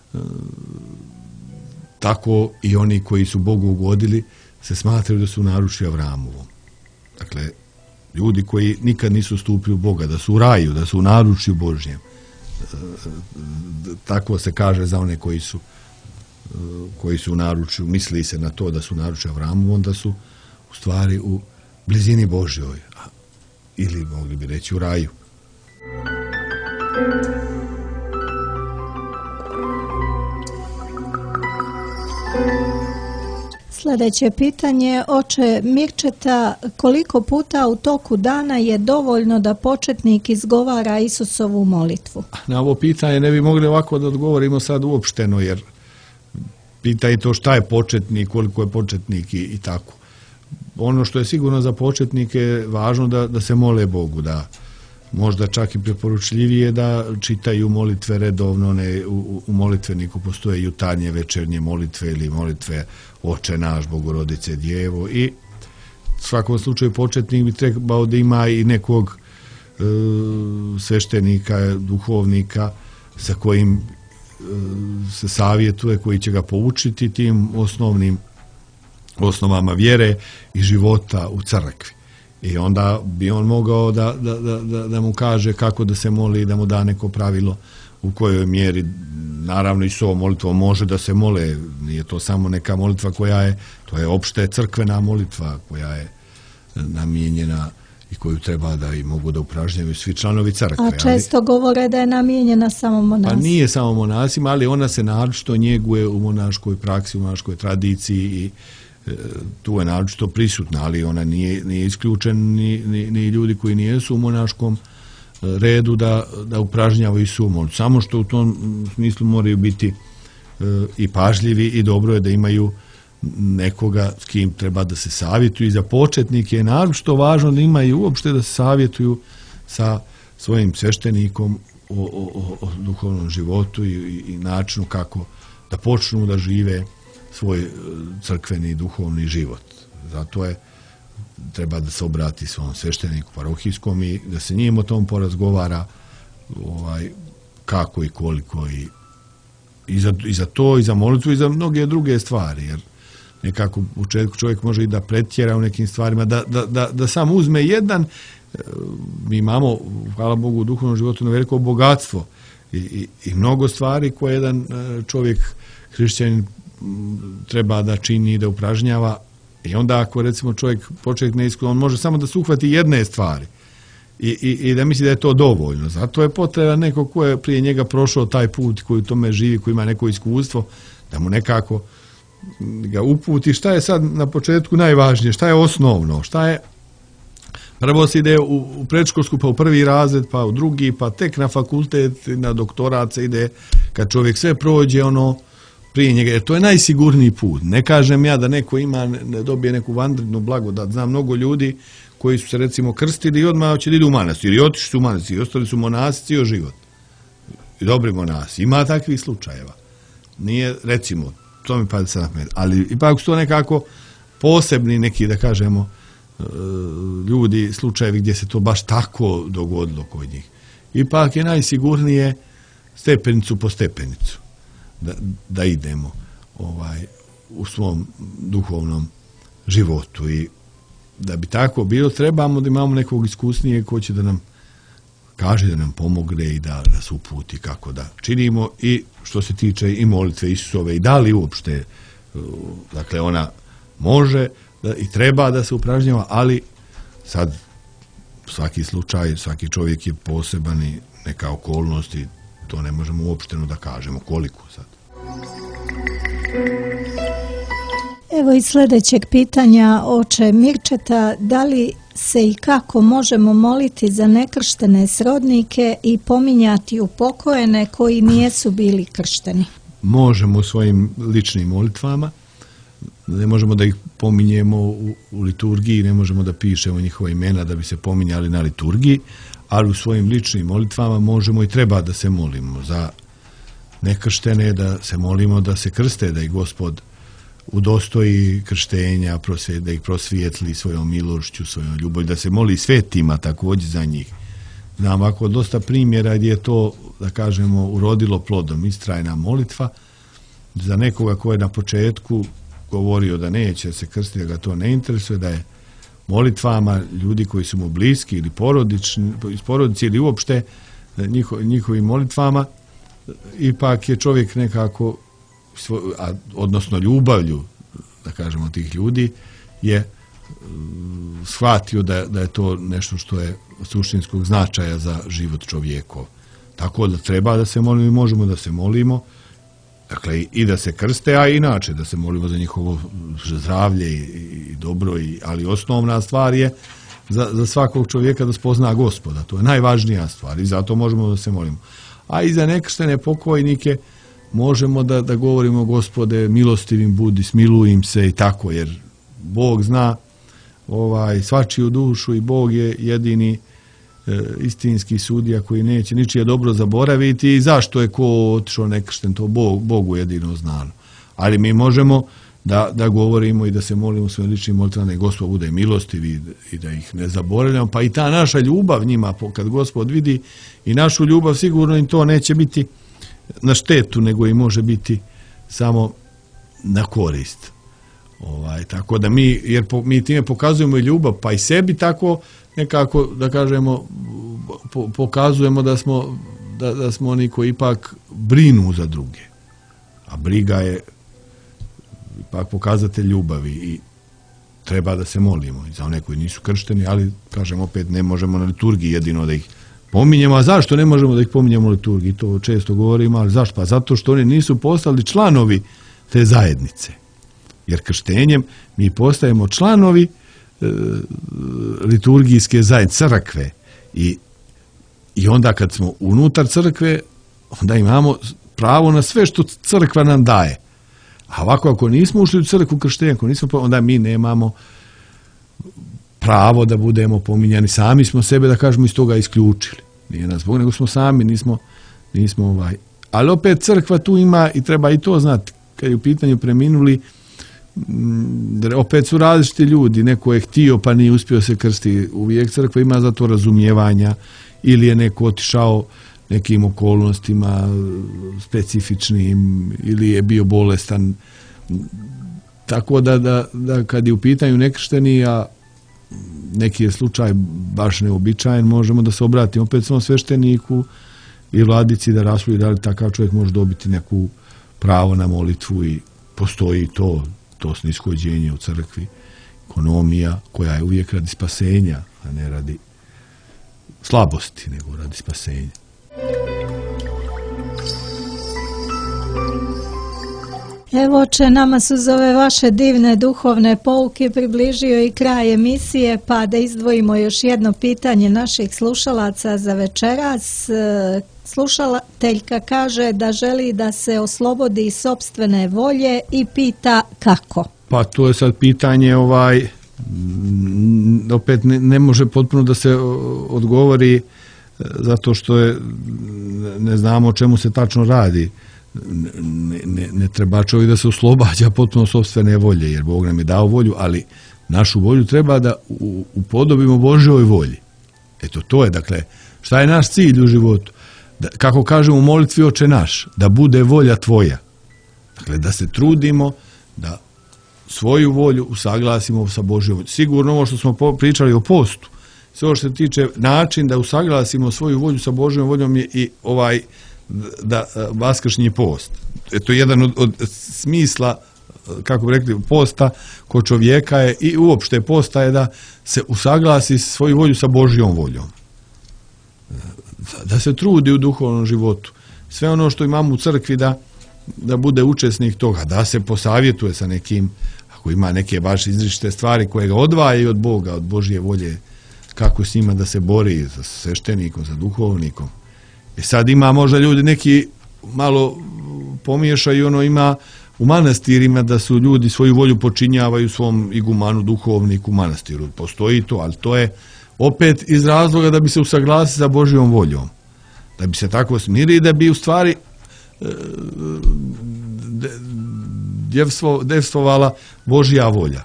tako i oni koji su Bogu ugodili se smatraju da su u naručju Avramovom. Dakle, ljudi koji nikad nisu stupili u Boga, da su u raju, da su u naručju Božjem. Tako se kaže za one koji su u naručju, misli se na to da su u naručju Avramovom, onda su u stvari u blizini Božjoj, ili mogli bi reći u raju. Sljedeće pitanje, oče Mirčeta, koliko puta u toku dana je dovoljno da početnik izgovara Isusovu molitvu? Na ovo pitanje ne bi mogli ovako da odgovorimo sad uopšteno, jer pitanje to šta je početnik, koliko je početnik i tako. Ono što je sigurno za početnike je važno da se mole Bogu, da možda čak i preporučljivije da čitaju molitve redovno, ne u molitveniku postoje jutarnje, večernje molitve ili molitve Oče naš, Bogorodice, Djevo, i u svakom slučaju početnik bi trebao da ima i nekog sveštenika, duhovnika sa kojim se savjetuje, koji će ga poučiti tim osnovama vjere i života u crkvi. I onda bi on mogao da mu kaže kako da se moli, da mu da neko pravilo u kojoj mjeri. Naravno i s ovom molitvom može da se mole, nije to samo neka molitva to je opšte crkvena molitva koja je namijenjena i koju treba da i mogu da upražnjavaju svi članovi crkve. A često govore da je namijenjena samo monasima. Pa nije samo monasima, ali ona se naročito njeguje u monaškoj praksi, u monaškoj tradiciji i tu je naročito prisutna, ali ona nije isključen ni ljudi koji nijesu u monaškom redu da upražnjavaju svu molitvu. Samo što u tom smislu moraju biti i pažljivi i dobro je da imaju nekoga s kim treba da se savjetuju. I za početnike je naročito važno da imaju uopšte da se savjetuju sa svojim sveštenikom o duhovnom životu i načinu kako da počnu da žive svoj crkveni i duhovni život. Zato treba da se obrati svom svešteniku parohijskom i da se njim o tom porazgovara kako i koliko i za to, i za molitvu, i za mnoge druge stvari, jer nekako u početku čovjek može i da pretjera u nekim stvarima, da sam uzme jedan. Mi imamo, hvala Bogu, u duhovnom životu na veliko bogatstvo i mnogo stvari koje jedan čovjek hrišćanin treba da čini i da upražnjava. I onda ako recimo čovjek neiskusan, on može samo da se uhvati jedne stvari i da misli da je to dovoljno. Zato je potreban neko ko je prije njega prošao taj put, koji u tome živi, koji ima neko iskustvo, da mu nekako ga uputi. Šta je sad na početku najvažnije, šta je osnovno, šta je. Prvo se ide u predškolsku, pa u prvi razred, pa u drugi, pa tek na fakultet, na doktorat se ide kad čovjek sve prođe prije njega. Jer to je najsigurniji put. Ne kažem ja da neko ne dobije neku vanrednu blagodat. Znam mnogo ljudi koji su se recimo krstili i odmah će da idu u manastir. I otišli su u manastir, i ostali su monasi cijeli život. I dobri monasi. Ima takvih slučajeva. Nije, recimo, to mi pada sad na pamet. Ali ipak su to nekako posebni neki, da kažemo, ljudi, slučajevi gdje se to baš tako dogodilo kod njih. Ipak je najsigurnije stepenicu po stepenicu da idemo u svom duhovnom životu. I da bi tako bilo, trebamo da imamo nekog iskusnijeg ko će da nam kaže, da nam pomogne i da nas uputi kako da činimo. I što se tiče i molitve Isusove, i da li uopšte, dakle, ona može i treba da se upražnjava, ali sad svaki slučaj, svaki čovjek je poseban i neka okolnost i to ne možemo uopšteno da kažemo koliko sad. Evo iz sljedećeg pitanja oče Mirčeta, da li se i kako možemo moliti za nekrštene srodnike i pominjati upokojene koji nijesu bili kršteni? Možemo u svojim ličnim molitvama, ne možemo da ih pominjemo u liturgiji, ne možemo da pišemo njihova imena da bi se pominjali na liturgiji, ali u svojim ličnim molitvama možemo i treba da se molimo za nekrštene, da se molimo da se krste, da ih Gospod udostoji krštenja, da ih prosvijetli svojom milošću, svojom ljubavlju, da se moli svetima također za njih. Znam ovako dosta primjera gdje je to, da kažemo, urodilo plodom, istrajna molitva za nekoga ko je na početku govorio da neće se krstiti, da ga to ne interesuje, da je molitvama ljudi koji su mu bliski ili iz porodice ili uopšte njihovim molitvama, ipak je čovjek nekako, odnosno ljubavlju, da kažemo, tih ljudi, je shvatio da je to nešto što je suštinskog značaja za život čovjekov. Tako da treba da se molimo i možemo da se molimo, dakle i da se krste, a inače da se molimo za njihovo zdravlje i dobro, ali osnovna stvar je za svakog čovjeka da spozna Gospoda. To je najvažnija stvar i zato možemo da se molimo. A i za nekrštene pokojnike možemo da govorimo: Gospode, milostivim budi, smiluj im se i tako, jer Bog zna svačiju dušu i Bog je jedini istinski sudija koji neće ničije dobro zaboraviti. I zašto je ko otišao nekršten, to Bogu jedino znano. Ali mi možemo da govorimo i da se molimo svojim ličnim molitvama da Gospod bude milostiv i da ih ne zaboravljamo. Pa i ta naša ljubav njima, kad Gospod vidi i našu ljubav, sigurno im to neće biti na štetu, nego i može biti samo na korist. Tako da mi time pokazujemo i ljubav, pa i sebi tako nekako, da kažemo, pokazujemo da smo oni koji ipak brinu za druge. A briga je ipak pokazatelj ljubavi i treba da se molimo i za one koji nisu kršteni, ali kažem opet, ne možemo na liturgiji jedino da ih pominjemo. A zašto ne možemo da ih pominjemo u liturgiji? To često govorimo, ali zašto? Pa zato što oni nisu postali članovi te zajednice. Jer krštenjem mi postajemo članovi liturgijske zajednice, crkve. I onda kad smo unutar crkve, onda imamo pravo na sve što crkva nam daje. A ovako, ako nismo ušli u crkvu krštenja, onda mi nemamo pravo da budemo pominjani. Sami smo sebe, da kažemo, iz toga isključili. Nije nas Bog, nego smo sami, nismo Ali opet crkva tu ima i treba i to znati. Kad je u pitanju preminuli, opet su različiti ljudi. Neko je htio pa nije uspio se krstiti. Uvijek crkva ima za to razumijevanja, ili je neko otišao nekim okolnostima specifičnim, ili je bio bolestan. Tako da kad je u pitanju nekršteni, a neki je slučaj baš neobičajen, možemo da se obratimo opet svom svešteniku i vladici da rasudi da li takav čovjek može dobiti neku pravo na molitvu i postoji to snishođenje u crkvi, ekonomija koja je uvijek radi spasenja, a ne radi slabosti, nego radi spasenja. Evo, oče, nama su za ove vaše divne duhovne pouke približio i kraj emisije, pa da izdvojimo još jedno pitanje naših slušalaca za večeras. Slušateljka kaže da želi da se oslobodi iz sopstvene volje i pita kako. Pa to je sad pitanje, opet ne može potpuno da se odgovori zato što ne znamo o čemu se tačno radi. Ne treba čovjek da se oslobađa potpuno sopstvene volje, jer Bog nam je dao volju, ali našu volju treba da upodobimo Božjoj volji. Eto, to je, dakle, šta je naš cilj u životu? Kako kažemo u molitvi Oče naš, da bude volja tvoja. Dakle, da se trudimo da svoju volju usaglasimo sa Božjom voljom. Sigurno ovo što smo pričali o postu, sve ovo što se tiče način da usaglasimo svoju volju sa Božjom voljom je i da vaskršnji post. To je jedan od smisla, kako bi rekli, posta kod čovjeka je i uopšte posta je da se usaglasi svoju volju sa Božjom voljom. Da se trudi u duhovnom životu. Sve ono što imamo u crkvi da bude učesnik toga, da se posavjetuje sa nekim, ako ima neke baš izričite stvari koje ga odvajaju od Boga, od Božje volje, kako s njima da se bori, sa sveštenikom, sa duhovnikom. I sad ima možda ljudi neki malo pomiješaju, ima u manastirima da su ljudi svoju volju počinjavaju svom igumanu, duhovniku u manastiru. Postoji to, ali to je opet iz razloga da bi se usaglasili sa Božjom voljom. Da bi se tako smirili, da bi u stvari devstvovala Božja volja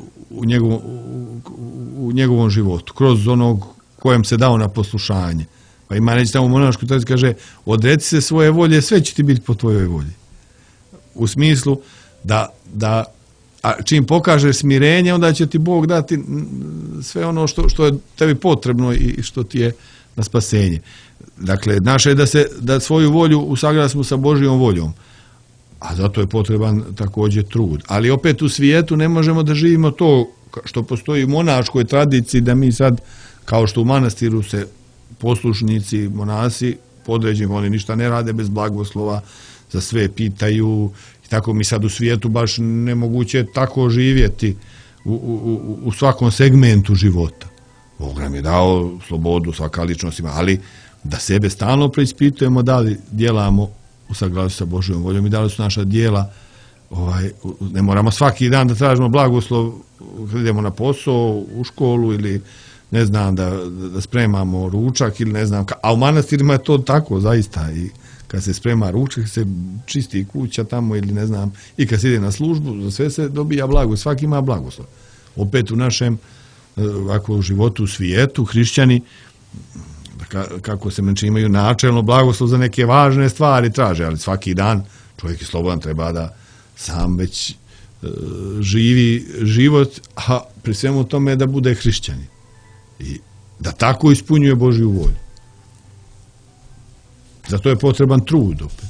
u njegovom životu, kroz onog kojem se dao na poslušanje. Pa ima neći tamo monašku, to kaže, odreci se svoje volje, sve će ti biti po tvojoj volji. U smislu da čim pokažeš smirenje, onda će ti Bog dati sve ono što je tebi potrebno i što ti je na spasenje. Dakle, naše je da svoju volju usaglasimo sa Božjom voljom, a zato je potreban također trud. Ali opet u svijetu ne možemo da živimo to što postoji u monaškoj tradiciji, da mi sad, kao što u manastiru se poslušnici, monasi podređeni, oni ništa ne rade bez blagoslova, za sve pitaju i tako mi sad u svijetu baš nemoguće tako živjeti u svakom segmentu života. Bog nam je dao slobodu, svaka ličnost ima, ali da sebe stalno preispitujemo da li djelamo u saglasju sa Božjom voljom i da li su naša djela, ne moramo svaki dan da tražimo blagoslov kad idemo na posao, u školu ili ne znam, da spremamo ručak ili ne znam, a u manastirima je to tako zaista i kad se sprema ručak, se čisti kuća tamo ili ne znam, i kad se ide na službu, za sve se dobija blagoslov, svaki ima blagoslov. Opet u našem ovako životu u svijetu, hrišćani, kako se menči imaju načelno blagoslov za neke važne stvari traže, ali svaki dan čovjek je slobodan, treba da sam već živi život, a pri svemu tome da bude hrišćanin. I da tako ispunjuje Božju volju. Zato je potreban trud opet.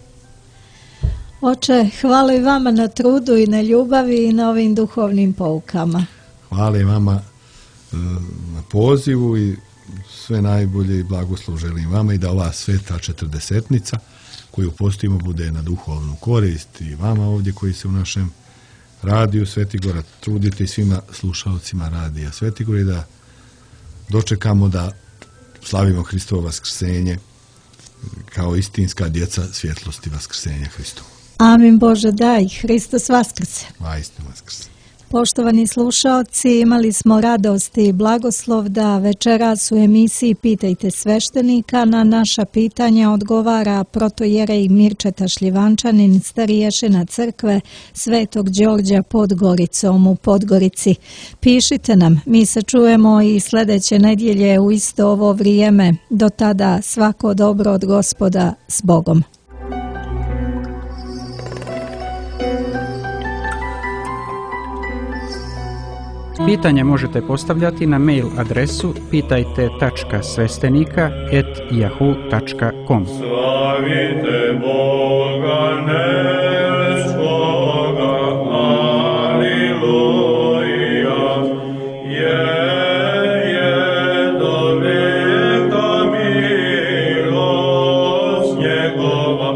Oče, hvala i vama na trudu i na ljubavi i na ovim duhovnim poukama. Hvala i vama na pozivu i sve najbolje i blagoslov želim vama i da ova sveta 40-nica koju postimo bude na duhovnu korist i vama ovdje koji se u našem radiju Svetigora trudite i svima slušalcima radija Svetigora i da dočekamo da slavimo Hristovo vaskrsenje kao istinska djeca svjetlosti vaskrsenja Hristova. Amin Bože daj, Hristos vaskrse. Vaistinu vaskrse. Poštovani slušaoci, imali smo radost i blagoslov da večeras u emisiji Pitajte sveštenika na naša pitanja odgovara protojerej Mirčeta Šljivančanin, stariješina crkve Svetog Đorđa pod Goricom u Podgorici. Pišite nam, mi se čujemo i sljedeće nedjelje u isto ovo vrijeme. Do tada svako dobro od Gospoda, s Bogom. Pitanje možete postavljati na mail adresu pitajte.svestenika@yahoo.com. Slavite Boga nebskoga, aleluja, je do veka milost njegova,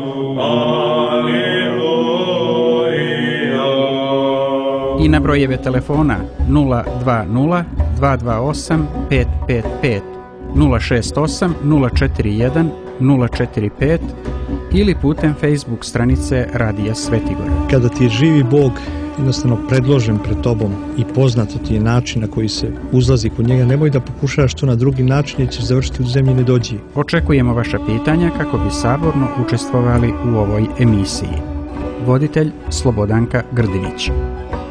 aleluja. I na brojeve telefona 020 228 555, 068 041 045 ili putem Facebook stranice Radija Svetigora. Kada ti je živi Bog jednostavno predložen pred tobom i poznato ti je način na koji se uzlazi kod njega, nemoj da pokušavaš to na drugi način jer ćeš završiti u zemlji nedođiji. Očekujemo vaša pitanja kako bi saborno učestvovali u ovoj emisiji. Voditelj Slobodanka Grdinić.